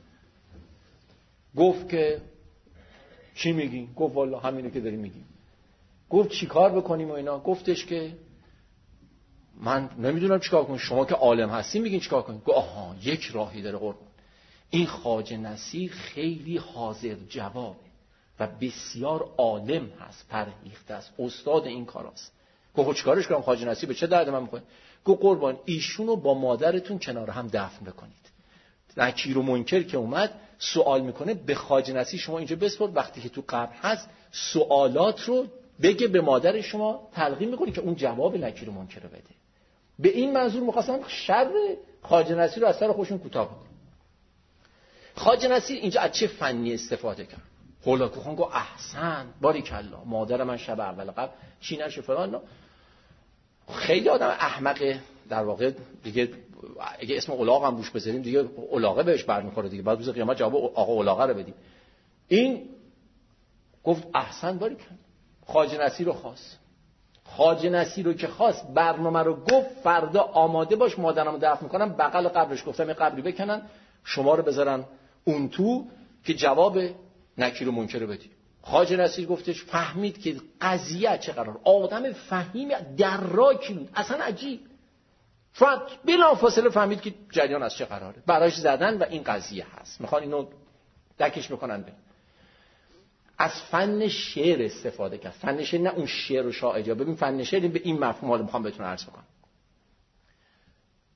گفت که چی میگی؟ گفت والله همینو که داری میگی. گفت چیکار بکنیم و اینا؟ گفتش که من نمیدونم چیکار کنم، شما که عالم هستی میگین چیکار کنیم. گفت آها یک راهی داره قربان، این خواجه نصیر خیلی حاضر جوابه و بسیار عالم هست، پرهیخته است، استاد این کاراست. گفت چیکارش کنم خواجه نصیر به چه درد من میخوره؟ گفت قربان ایشونو با مادرتون کنار هم دفن بکنید. نکیر و منکر که اومد سوال میکنه به خواجه نصیر شما اینجا بسپرد، وقتی که تو قبر هست سوالات رو بگه به مادر شما تلقین میکنه که اون جواب نکیر و منکر رو بده. به این منظور می‌خواستن شر خواجه نصیر رو از سر خودشون کوتاه کنن. خواجه نصیر اینجا از چه فنی استفاده کرد؟ هولاکو خان گفت احسن باریکالله، مادر من شب اول قبل چی نشه فلان. خیلی آدم احمقه در واقع دیگه، اگه اسم الاغ هم روش بذاریم دیگه الاغه بهش برمیخوره دیگه، بعد روز قیامت جواب آقا الاغه رو بدیم. این گفت احسن باریکالله، خواجه نصیر رو خواست. خواجه نصیر رو که خواست برنامه رو گفت فردا آماده باش، مادرمو دفن میکنم بغل قبرش. گفتم یه قبری بکنن شما رو بذارن اون تو که جواب نکیر و منکر رو بدی. خواجه نصیر گفتش فهمید که قضیه چه قرار، آدم فهیم دراکی بود، اصلا عجیب، فقط بلافاصله فهمید که جریان از چه قراره، براش زدن و این قضیه هست، میخوان اینو دکش میکنن به. از فن شعر استفاده کرد. فن شعر نه اون شعر و شاعری، ببین فن شعر به این مفهوم حالا میخوام بهتون عرض بکنم.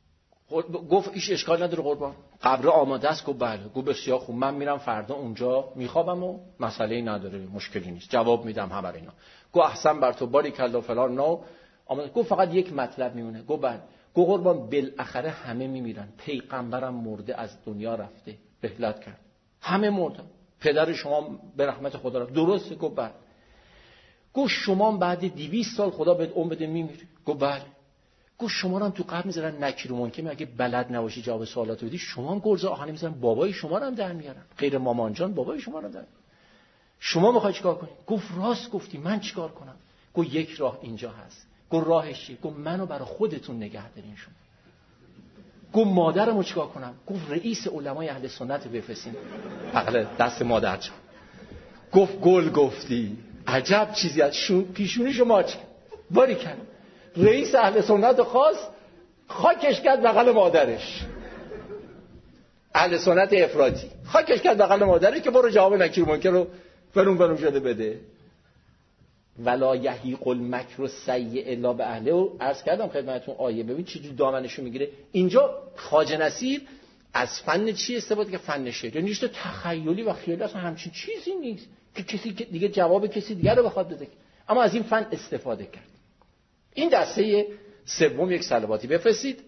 گفت ایش اشکال نداره قربان، قبر آماده است. گفت بله. گفت بسیار خوب، من میرم فردا اونجا میخوابم و مسئله‌ای نداره، مشکلی نیست، جواب میدم همه اینا. گفت احسن بر تو، باریکلا فلان نو آماده. گفت فقط یک مطلب میمونه. گفت بله. گفت قربان بالاخره همه میمیرن، پیغمبرم مرده از دنیا رفته، رحلت کرد، همه مردن، پدر شما به رحمت خدا رفت. درسته؟ گفت بله. گفت شما بعد 200 سال خدا بهت عمر بده میمیری؟ گفت بله. گفت شما رو هم تو قبر میذارن نکیر و منکر، اگه بلد نباشی جواب سوالات بدی، شما هم گرز آهنی میذارن بابای شما رو هم در میارن، غیر مامان جان بابای شما رو در. شما میخوای چیکار کنی؟ گفت راست گفتی، من چیکار کنم؟ گفت یک راه اینجا هست. گفت راهش چیه؟ گفت منو برای خودتون نگه دارین شما. گفت مادرمو چیکار کنم؟ گفت رئیس علمای اهل سنت بفرستین بغل دست مادر جان. گفت گل گفتی، عجب چیزی از پیشونی شما چه باریکلا. رئیس اهل سنت خاص خاکش کرد بغل مادرش، اهل سنت افراطی خاکش کرد بغل مادرش که برو جواب نکیر منکر رو فرون شده بده. ولا یحیق المکر السیء الا باهله. و عرض کردم خدمتتون آیه، ببین چجوری دامنشو میگیره. اینجا خواجه نصیر از فن چی استفاده که فن شعر، یعنی تو تخیلی و خیالی، اصلا همچین چیزی نیست که کسی دیگه جواب کسی دیگه رو بخواد بده، اما از این فن استفاده کرد. این دسته سوم یک صلواتی بفرستید.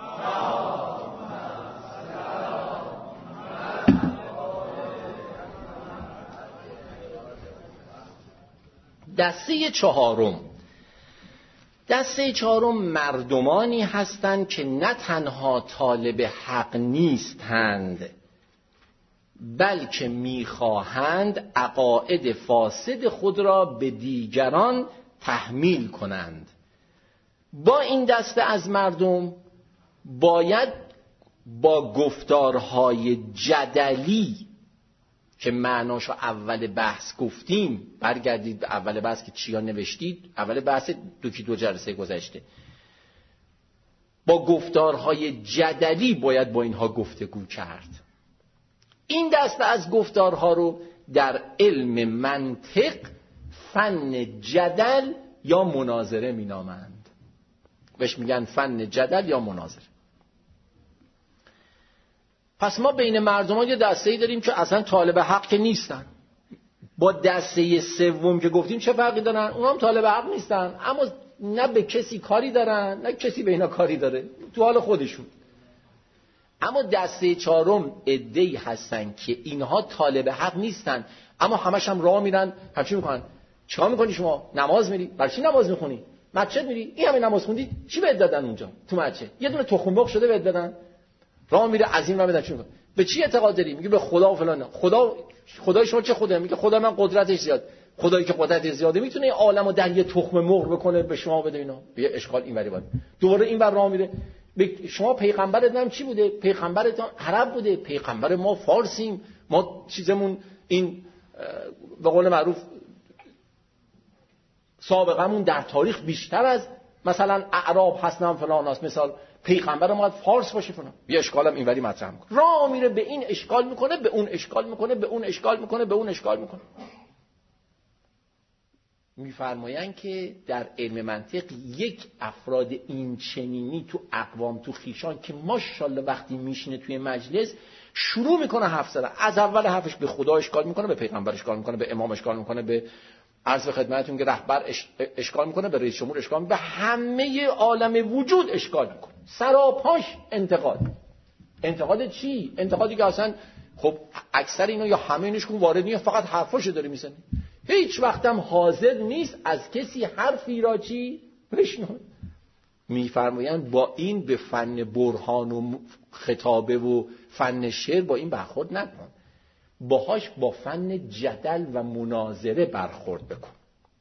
دسته چهارم مردمانی هستند که نه تنها طالب حق نیستند، بلکه میخواهند عقاید فاسد خود را به دیگران تحمیل کنند. با این دسته از مردم باید با گفتارهای جدلی که معناشو اول بحث گفتیم، برگردید به اول بحث که چیا نوشتید، اول بحث دو جلسه گذشته، با گفتارهای جدلی باید با اینها گفتگو کرد. این دسته از گفتارها رو در علم منطق فن جدل یا مناظره مینامند. بهش میگن فن جدل یا مناظره. پس ما بین مردمان یه دسته‌ای داریم که اصلا طالب حق که نیستن. با دسته سوم که گفتیم چه فرقی دارن؟ اونا هم طالب حق نیستن، اما نه به کسی کاری دارن نه کسی به اینا کاری داره، تو حال خودشون. اما دسته چهارم عده‌ای هستن که اینها طالب حق نیستن، اما همش هم راه میرن. همچی میکنن. چیکار میکنی شما؟ نماز میری؟ برای چی نماز میخونی؟ مسجد میری؟ این همه نماز خوندی؟ چی بهت دادن اونجا تو مسجد؟ یه دونه تخم مرغ شده بهت دادن؟ راه میره از این میدن. چی میکنه؟ به چی اعتقاد داری؟ میگه به خدا و فلان. خدای شما چه خدایی؟ میگه خدا من قدرتش زیاد. خدایی که قدرتش زیاده میتونه این عالمو در یه تخم مرغ بکنه به شما بده. اینا یه اشکال اینوری بود. دوباره این ور راه میره. شما پیغمبرت هم چی بوده؟ پیغمبرت عرب بوده، پیغمبر ما فارسیم، ما چیزمون این به قول معروف سابقمون در تاریخ بیشتر از مثلا اعراب هستن فلان است. مثال پیغمبر ما فارس باشه فلان. یه اشکالم اینوری مطرح میکنه. راه میره به این اشکال میکنه، به اون اشکال میکنه، به اون اشکال میکنه، به اون اشکال میکنه. میفرمایند که در علم منطق یک افراد این چنینی تو اقوام تو خیشان که ماشاءالله وقتی میشینه توی مجلس شروع میکنه حرف زدن، از اول حرفش به خدا اشکال میکنه، به پیغمبر اشکال میکنه، به امام اشکال میکنه، به عرض خدمتتون که رهبر اشکال میکنه، به رئیس جمهور اشکال میکنه، به همه عالم وجود اشکال میکنه. سراپاش انتقاد چی؟ انتقادی که اصلا خب اکثر اینا یا همه اینشون وارد نیست، فقط حرفاشو داره میزنه، هیچ وقتم حاضر نیست از کسی حرفی را چی بشنوه. میفرمایند با این به فن برهان و خطابه و فن شعر با این برخورد نکن، باهاش با فن جدل و مناظره برخورد بکن.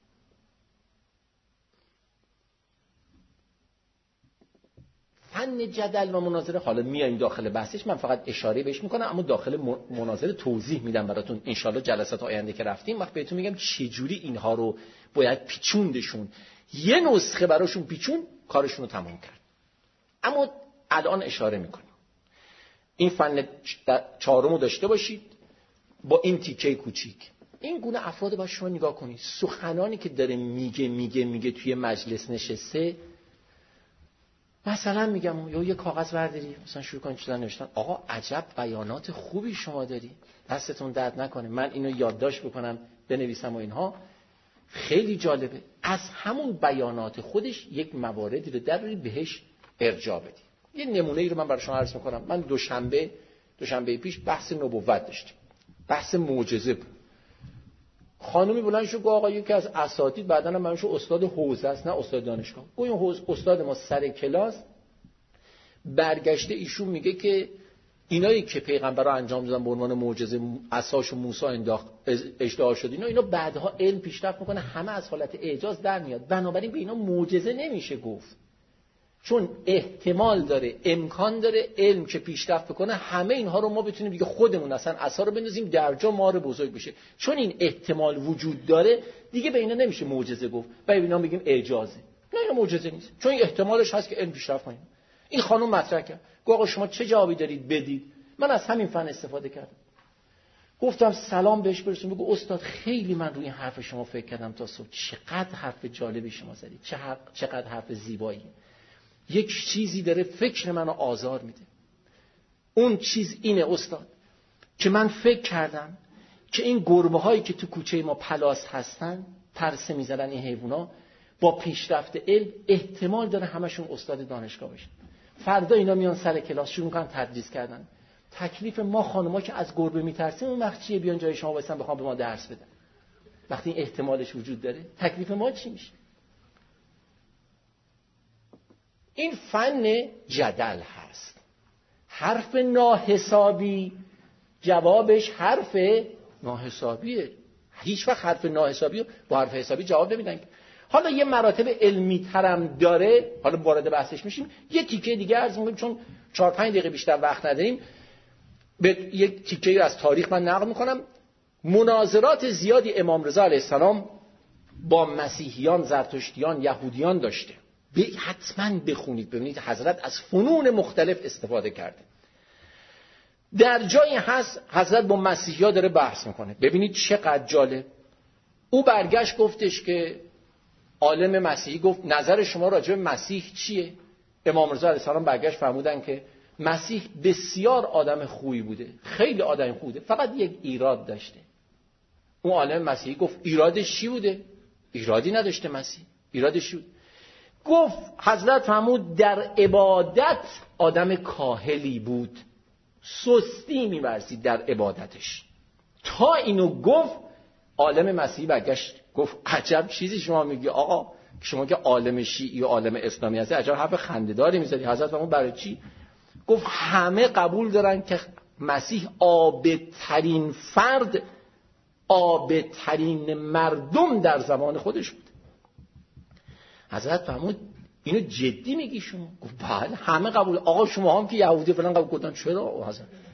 فن جدل و مناظره حالا میایم داخل بحثش، من فقط اشاره بهش میکنم، اما داخل مناظره توضیح میدم براتون انشالله جلسات آینده که رفتیم. وقت بهتون میگم چجوری اینها رو باید پیچوندشون، یه نسخه براشون پیچون کارشون رو تمام کرد. اما الان اشاره میکنم این فن چهارم رو داشته باشید با این تیکه کوچیک. این گونه افراد باید شما نگاه کنید، سخنانی که داره میگه توی مجلس نشسته، مثلا میگم یه کاغذ برداری مثلا شروع کن چیزا نوشتن، آقا عجب بیانات خوبی شما داری، دستتون درد نکنه، من اینو یادداشت بکنم بنویسم و اینها. خیلی جالبه. از همون بیانات خودش یک مواردی رو در بهش ارجاع بدی. یه نمونه ای رو من برای شما عرض میکنم. من دوشنبه پیش بحث نبوت داشتیم، بحث معجزه بود. خانومی بلند شد گفت آقا یکی از اساتید بعداً منش استاد حوزه است، نه استاد دانشگاه، گفت این استاد ما سر کلاس برگشته ایشون میگه که اینایی که پیغمبرها انجام دادن به عنوان معجزه، عصاش موسی انداخت اژدها شد، اینا بعدها علم پیشرفت میکنه همه از حالت اعجاز در میاد، بنابراین به اینا معجزه نمیشه گفت، چون احتمال داره، امکان داره علم که پیشرفت بکنه همه اینها رو ما بتونیم دیگه خودمون اصلا عصا رو بندازیم درجا مار بزرگ بشه، چون این احتمال وجود داره دیگه به اینا نمیشه معجزه گفت و اینا میگیم اعجازه. نه اینا معجزه نیست، چون این احتمالش هست که علم پیشرفت کنه. این خانم مطرح کرد، گفت آقا شما چه جوابی دارید بدید؟ من از همین فن استفاده کردم. گفتم سلام بهش برسون، بگو استاد خیلی من روی این حرف شما فکر کردم تا صبح، چقدر حرف جالبی شما زدید، چقدر حرف زیبایی. یک چیزی داره فکر منو آزار میده. اون چیز اینه استاد که من فکر کردم که این گربه هایی که تو کوچه ما پلاس هستن، پرسه میزنن این حیونا، با پیشرفت علم احتمال داره همشون استاد دانشگاه بشن. فردا اینا میان سر کلاس شروع میکنن تدریس کردن. تکلیف ما خانوما که از گربه میترسیم اون وقت چیه بیان جای شما واسن بخوام به ما درس بدن؟ وقتی این احتمالش وجود داره تکلیف ما چی میشه؟ این فن جدل هست. حرف ناحسابی جوابش حرف ناحسابیه. هیچ وقت حرف ناحسابی با حرف حسابی جواب نمیدن. حالا یه مراتب علمی ترم داره، حالا وارد بحثش میشیم. یه تیکه دیگه عرض می‌کنم چون 4-5 دقیقه بیشتر وقت نداریم. به یک تیکه از تاریخ من نقل میکنم. مناظرات زیادی امام رضا علیه السلام با مسیحیان، زرتشتیان، یهودیان داشته. حتما بخونید ببینید حضرت از فنون مختلف استفاده کرده. در جایی هست حضرت با مسیحی‌ها داره بحث میکنه، ببینید چقدر جالب. او برگشت گفتش که عالم مسیحی گفت نظر شما راجع به مسیح چیه؟ امام رضا علیه السلام برگشت فرمودن که مسیح بسیار آدم خوبی بوده، خیلی آدم خوبی بوده، فقط یک ایراد داشته. اون عالم مسیحی گفت ایرادش چی بوده؟ ایرادی نداشته مسیح. ایرادش چی بود؟ گفت حضرت فرمود در عبادت آدم کاهلی بود، سستی می‌ورزید در عبادتش. تا اینو گفت عالم مسیحی برگشت گفت عجب چیزی شما میگی آقا، شما که عالم شیعی و عالم اسلامی هستی عجب حرف خنده‌داری می‌زدی. حضرت فرمود برای چی؟ گفت همه قبول دارن که مسیح عابدترین فرد، عابدترین مردم در زمان خودش بود. حضرت فرمود اینو جدی میگی شما؟ گفت بله همه قبول. آقا شما هم که یهودی فلان قبول کردن چرا؟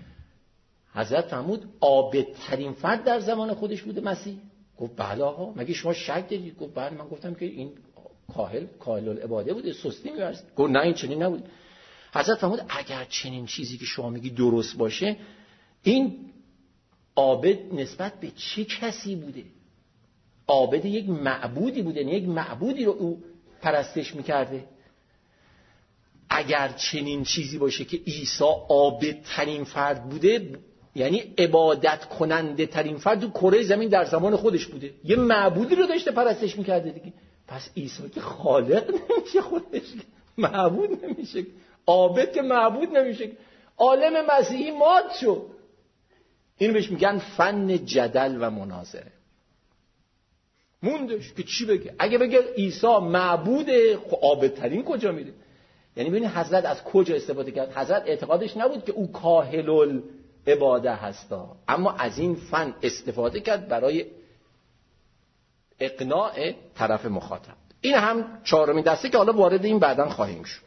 حضرت فرمود عابدترین فرد در زمان خودش بوده مسیح. گفت بله آقا، مگه شما شک دارید؟ گفت بله من گفتم که این کاهل العباده بوده، سستی می‌ورزید. گفت نه این چنین نبود. حضرت فرمود اگر چنین چیزی که شما میگی درست باشه، این عابد نسبت به چه کسی بوده؟ عابد یک معبودی بوده، یک معبودی رو او پرستش میکرده. اگر چنین چیزی باشه که عیسی عابدترین فرد بوده، یعنی عبادت کننده ترین فرد تو کره زمین در زمان خودش بوده، یه معبودی رو داشته پرستش میکرده دیگه. پس عیسی که خالق نمیشه، خودش معبود نمیشه، عابد که معبود نمیشه. عالم مسیحی مات شد. اینو بهش میگن فن جدل و مناظره. موندش که چی بگه؟ اگه بگه عیسی معبوده، خب عابدترین کجا میره؟ یعنی ببینید حضرت از کجا استفاده کرد. حضرت اعتقادش نبود که او کاهل العباده هستا، اما از این فن استفاده کرد برای اقناع طرف مخاطب. این هم چهارمین دسته که حالا وارد این بعداً خواهیم شد.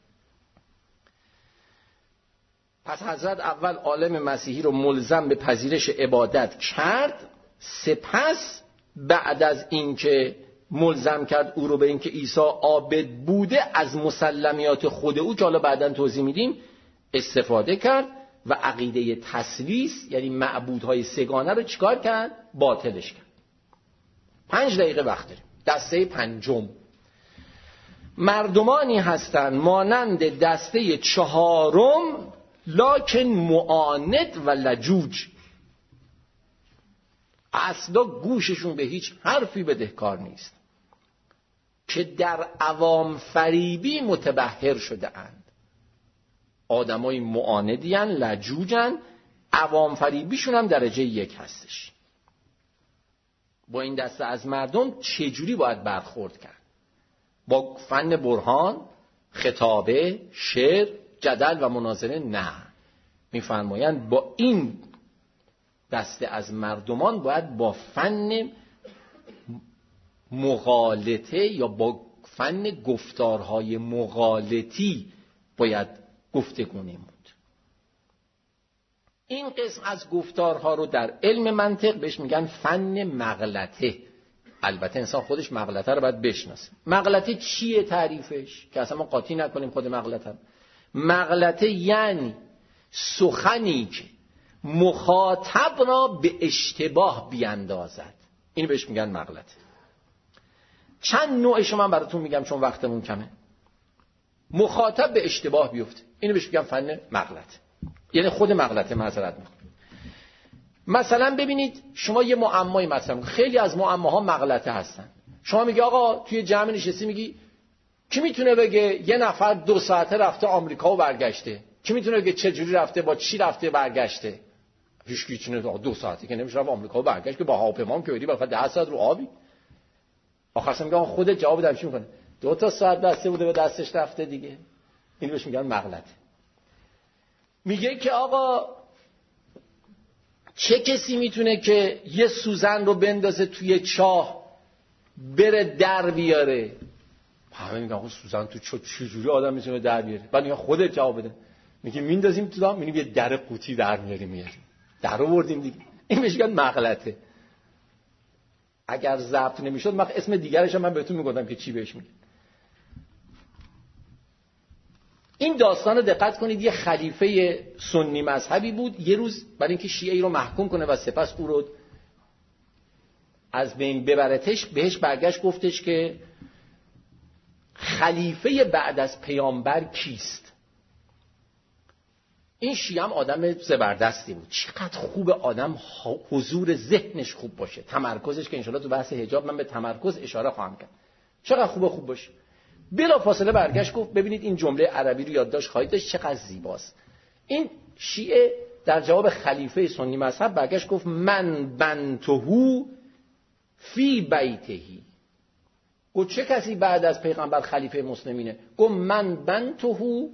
پس حضرت اول عالم مسیحی رو ملزم به پذیرش عبادت کرد، سپس بعد از اینکه ملزم کرد او رو به اینکه عیسی عابد بوده، از مسلمیات خود او که حالا بعداً توضیح میدیم استفاده کرد و عقیده تثلیث یعنی معبودهای سگانه رو چیکار کرد؟ باطلش کرد. 5 دقیقه وقت داریم. دسته پنجم. مردمانی هستند مانند دسته چهارم لکن معاند و لجوج، اصلا گوششون به هیچ حرفی بدهکار نیست، که در عوام فریبی متبحر شده اند. آدمای معاندین، لجوجن، عوام فریبیشون هم درجه 1 هستش. با این دسته از مردم چجوری باید برخورد کرد؟ با فن برهان، خطابه، شعر، جدل و مناظره؟ نه. میفرمایند با این دسته از مردمان باید با فن مغالطه یا با فن گفتارهای مغالطی باید گفتگو نمود. این قسم از گفتارها رو در علم منطق بهش میگن فن مغلطه. البته انسان خودش مغلطه رو باید بشناسه. مغلطه چیه تعریفش؟ که اصلا ما قاطی نکنیم خود مغلطه. مغلطه یعنی سخنی که مخاطب را به اشتباه بیندازد. اینو بهش میگن مغلطه. چند نوعش من براتون میگم چون وقتمون کمه. مخاطب به اشتباه بیفته، اینو بهش میگم فن مغلطه. یعنی خود مغلطه، معذرت میخوام. مثلا ببینید شما یه معمایی مثلا، خیلی از معماها مغلطه هستن. شما میگی آقا توی جمع نشستی، میگی کی میتونه بگه یه نفر 2 ساعته رفته آمریکا و برگشته؟ کی میتونه بگه چه جوری رفته، با چی رفته برگشته؟ هیچ کی میتونه 2 ساعته که نمیشه رفت آمریکا و برگشت، که با هواپیما که بدی بالاخره 10 ساعت رو آبی. آخرش میگه خودت جواب بدم چی میکنه؟ 2 ساعت بسته بوده به دستش رفته دیگه. اینو بهش میگن مغلطه. میگه که آقا چه کسی میتونه که یه سوزن رو بندازه توی چاه بره در بیاره؟ همه میگن آقا سوزن تو چاه چجوری آدم میتونه در بیاره؟ بعد میگه خودت جواب بده. میگه میندازیم تو دام، میگیم یه در قوطی در میاریم، در آوردیم دیگه. این بهش میگن مغلطه. اگر ضبط نمیشد من اسم دیگرش من بهتون میگفتم که چی بهش میگه. این داستان رو دقت کنید. یه خلیفه سنی مذهبی بود، یه روز برای اینکه شیعی رو محکوم کنه و سپس او رو از بین ببرتش، بهش برگشت گفتش که خلیفه بعد از پیامبر کیست؟ این شیعه هم آدم زبردستی بود. چقدر خوب آدم حضور ذهنش خوب باشه، تمرکزش، که انشالله تو بحث حجاب من به تمرکز اشاره خواهم کرد. چقدر خوب باشه. بلا فاصله برگشت گفت ببینید این جمله عربی رو یادداشت خواهید داشت، چقدر زیباست. این شیعه در جواب خلیفه سنی مذهب برگشت گفت من بنتهو فی بیتهی. گفت چه کسی بعد از پیغمبر خلیفه مسلمینه؟ گفت من بنتهو،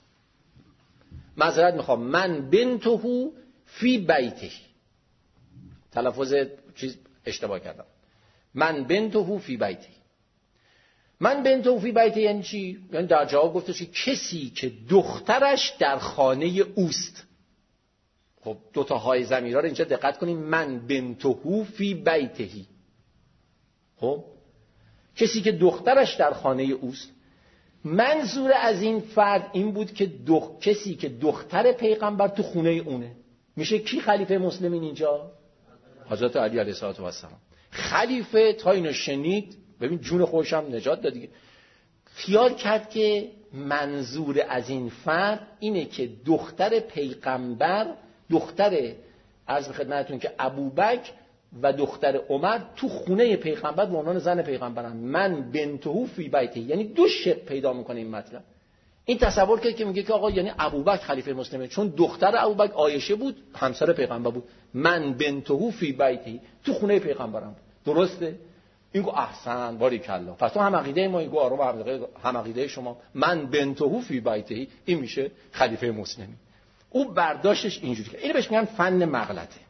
معذرت میخوام، من بنتهو فی بیتهی. تلفظ چیز اشتباه کردم. من بنتهو فی بیتهی. من بنتهو فی بیتهی یعنی چی؟ یعنی در جواب گفتش کسی که دخترش در خانه اوست. خب 2 تا های ضمیرا رو اینجا دقت کنیم. من بنتهو فی بیتهی. خب کسی که دخترش در خانه اوست. منظور از این فرد این بود که کسی که دختر پیغمبر تو خونه اونه. میشه کی خلیفه مسلمین اینجا؟ حضرت علی علیه السلام. خلیفه تا اینو شنید، ببین جون خودش هم نجات داد دیگه، خیال کرد که منظور از این فرد اینه که دختر پیغمبر، دختر عرض به خدمتتون که ابوبکر و دختر عمر تو خونه پیغمبر به عنوان زن پیغمبرن. من بنتهو فی بیته، یعنی 2 شق پیدا میکنه این مطلب. این تصور کرد که میگه که آقا یعنی ابوبکر خلیفه مسلمه، چون دختر ابوبکر عایشه بود، همسر پیغمبر بود. من بنتهو فی بیته، تو خونه پیغمبرم. درسته؟ این گو احسن باریکالله. پس تو هم عقیده ما، این گو آرام هم عقیده شما. من بنتهو فی بیته، این میشه خلیفه مسلمی. او برداشتش اینجوری که اینو بهش میگن فن مغلطه.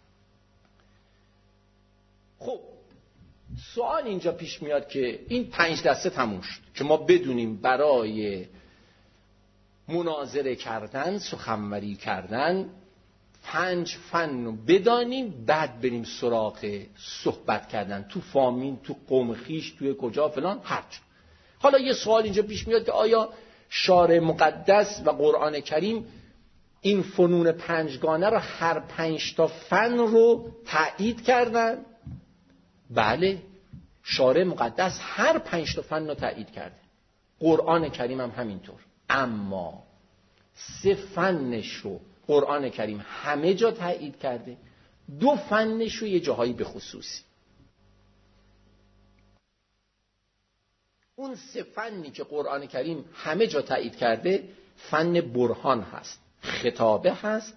خب سوال اینجا پیش میاد که این 5 دسته تموم شد که ما بدونیم برای مناظره کردن، سخنوری کردن 5 فن رو بدانیم، بعد بریم سراغ صحبت کردن تو فامیل، تو قوم خیش، توی کجا فلان هرچ. حالا یه سوال اینجا پیش میاد که آیا شارع مقدس و قرآن کریم این فنون 5گانه رو هر 5 تا فن رو تایید کردن؟ بله، شارع مقدس هر 5 تا فن رو تایید کرده. قرآن کریم هم همینطور. اما 3 فنش رو قرآن کریم همه جا تایید کرده، 2 فنش رو یه جاهایی به خصوصی. اون 3 فنی که قرآن کریم همه جا تایید کرده، فن برهان هست، خطابه هست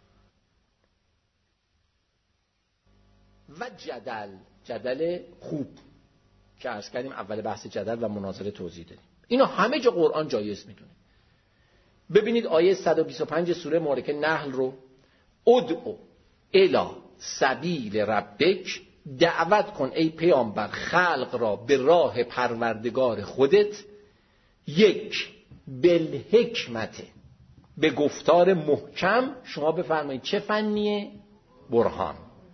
و جدل خوب که عرض کردیم اول بحث جدل و مناظره توضیح دادیم. اینا همه جا قرآن جایز میدونه. ببینید آیه 125 سوره مبارکه نحل رو، ادعو الی سبیل ربک، دعوت کن ای پیامبر خلق را به راه پروردگار خودت، 1 بالحکمت، به گفتار محکم. شما بفرمایید چه فنیه؟ برهان.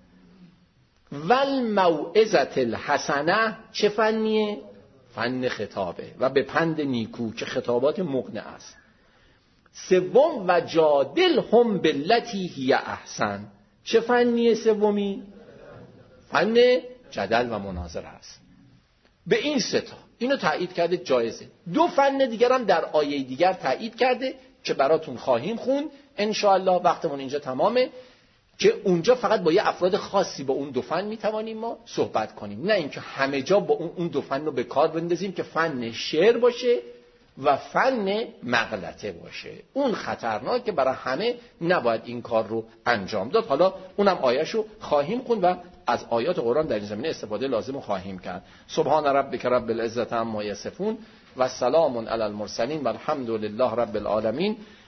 والموعظة الحسنه، چه فنیه؟ فن خطابه و به پند نیکو که خطابات مقنع است. 3 و جادلهم باللتی هی احسن، چه فنیه سومی؟ فن جدل و مناظره است. به این 3 اینو تایید کرده جایزه. 2 فن دیگر هم در آیه دیگر تایید کرده که براتون خواهیم خوند ان شاء الله. وقتمون اینجا تمامه که اونجا فقط با یه افراد خاصی با اون 2 فن میتوانیم ما صحبت کنیم، نه اینکه همه جا با اون 2 فن رو به کار بندازیم که فن شعر باشه و فن مغلطه باشه. اون خطرناکه، برای همه نباید این کار رو انجام داد. حالا اونم آیه‌شو خواهیم خوند و از آیات قرآن در این زمینه استفاده لازم خواهیم کرد. سبحان ربک رب العزة عما یصفون و سلام علی المرسلین و الحمد لله رب العالمین.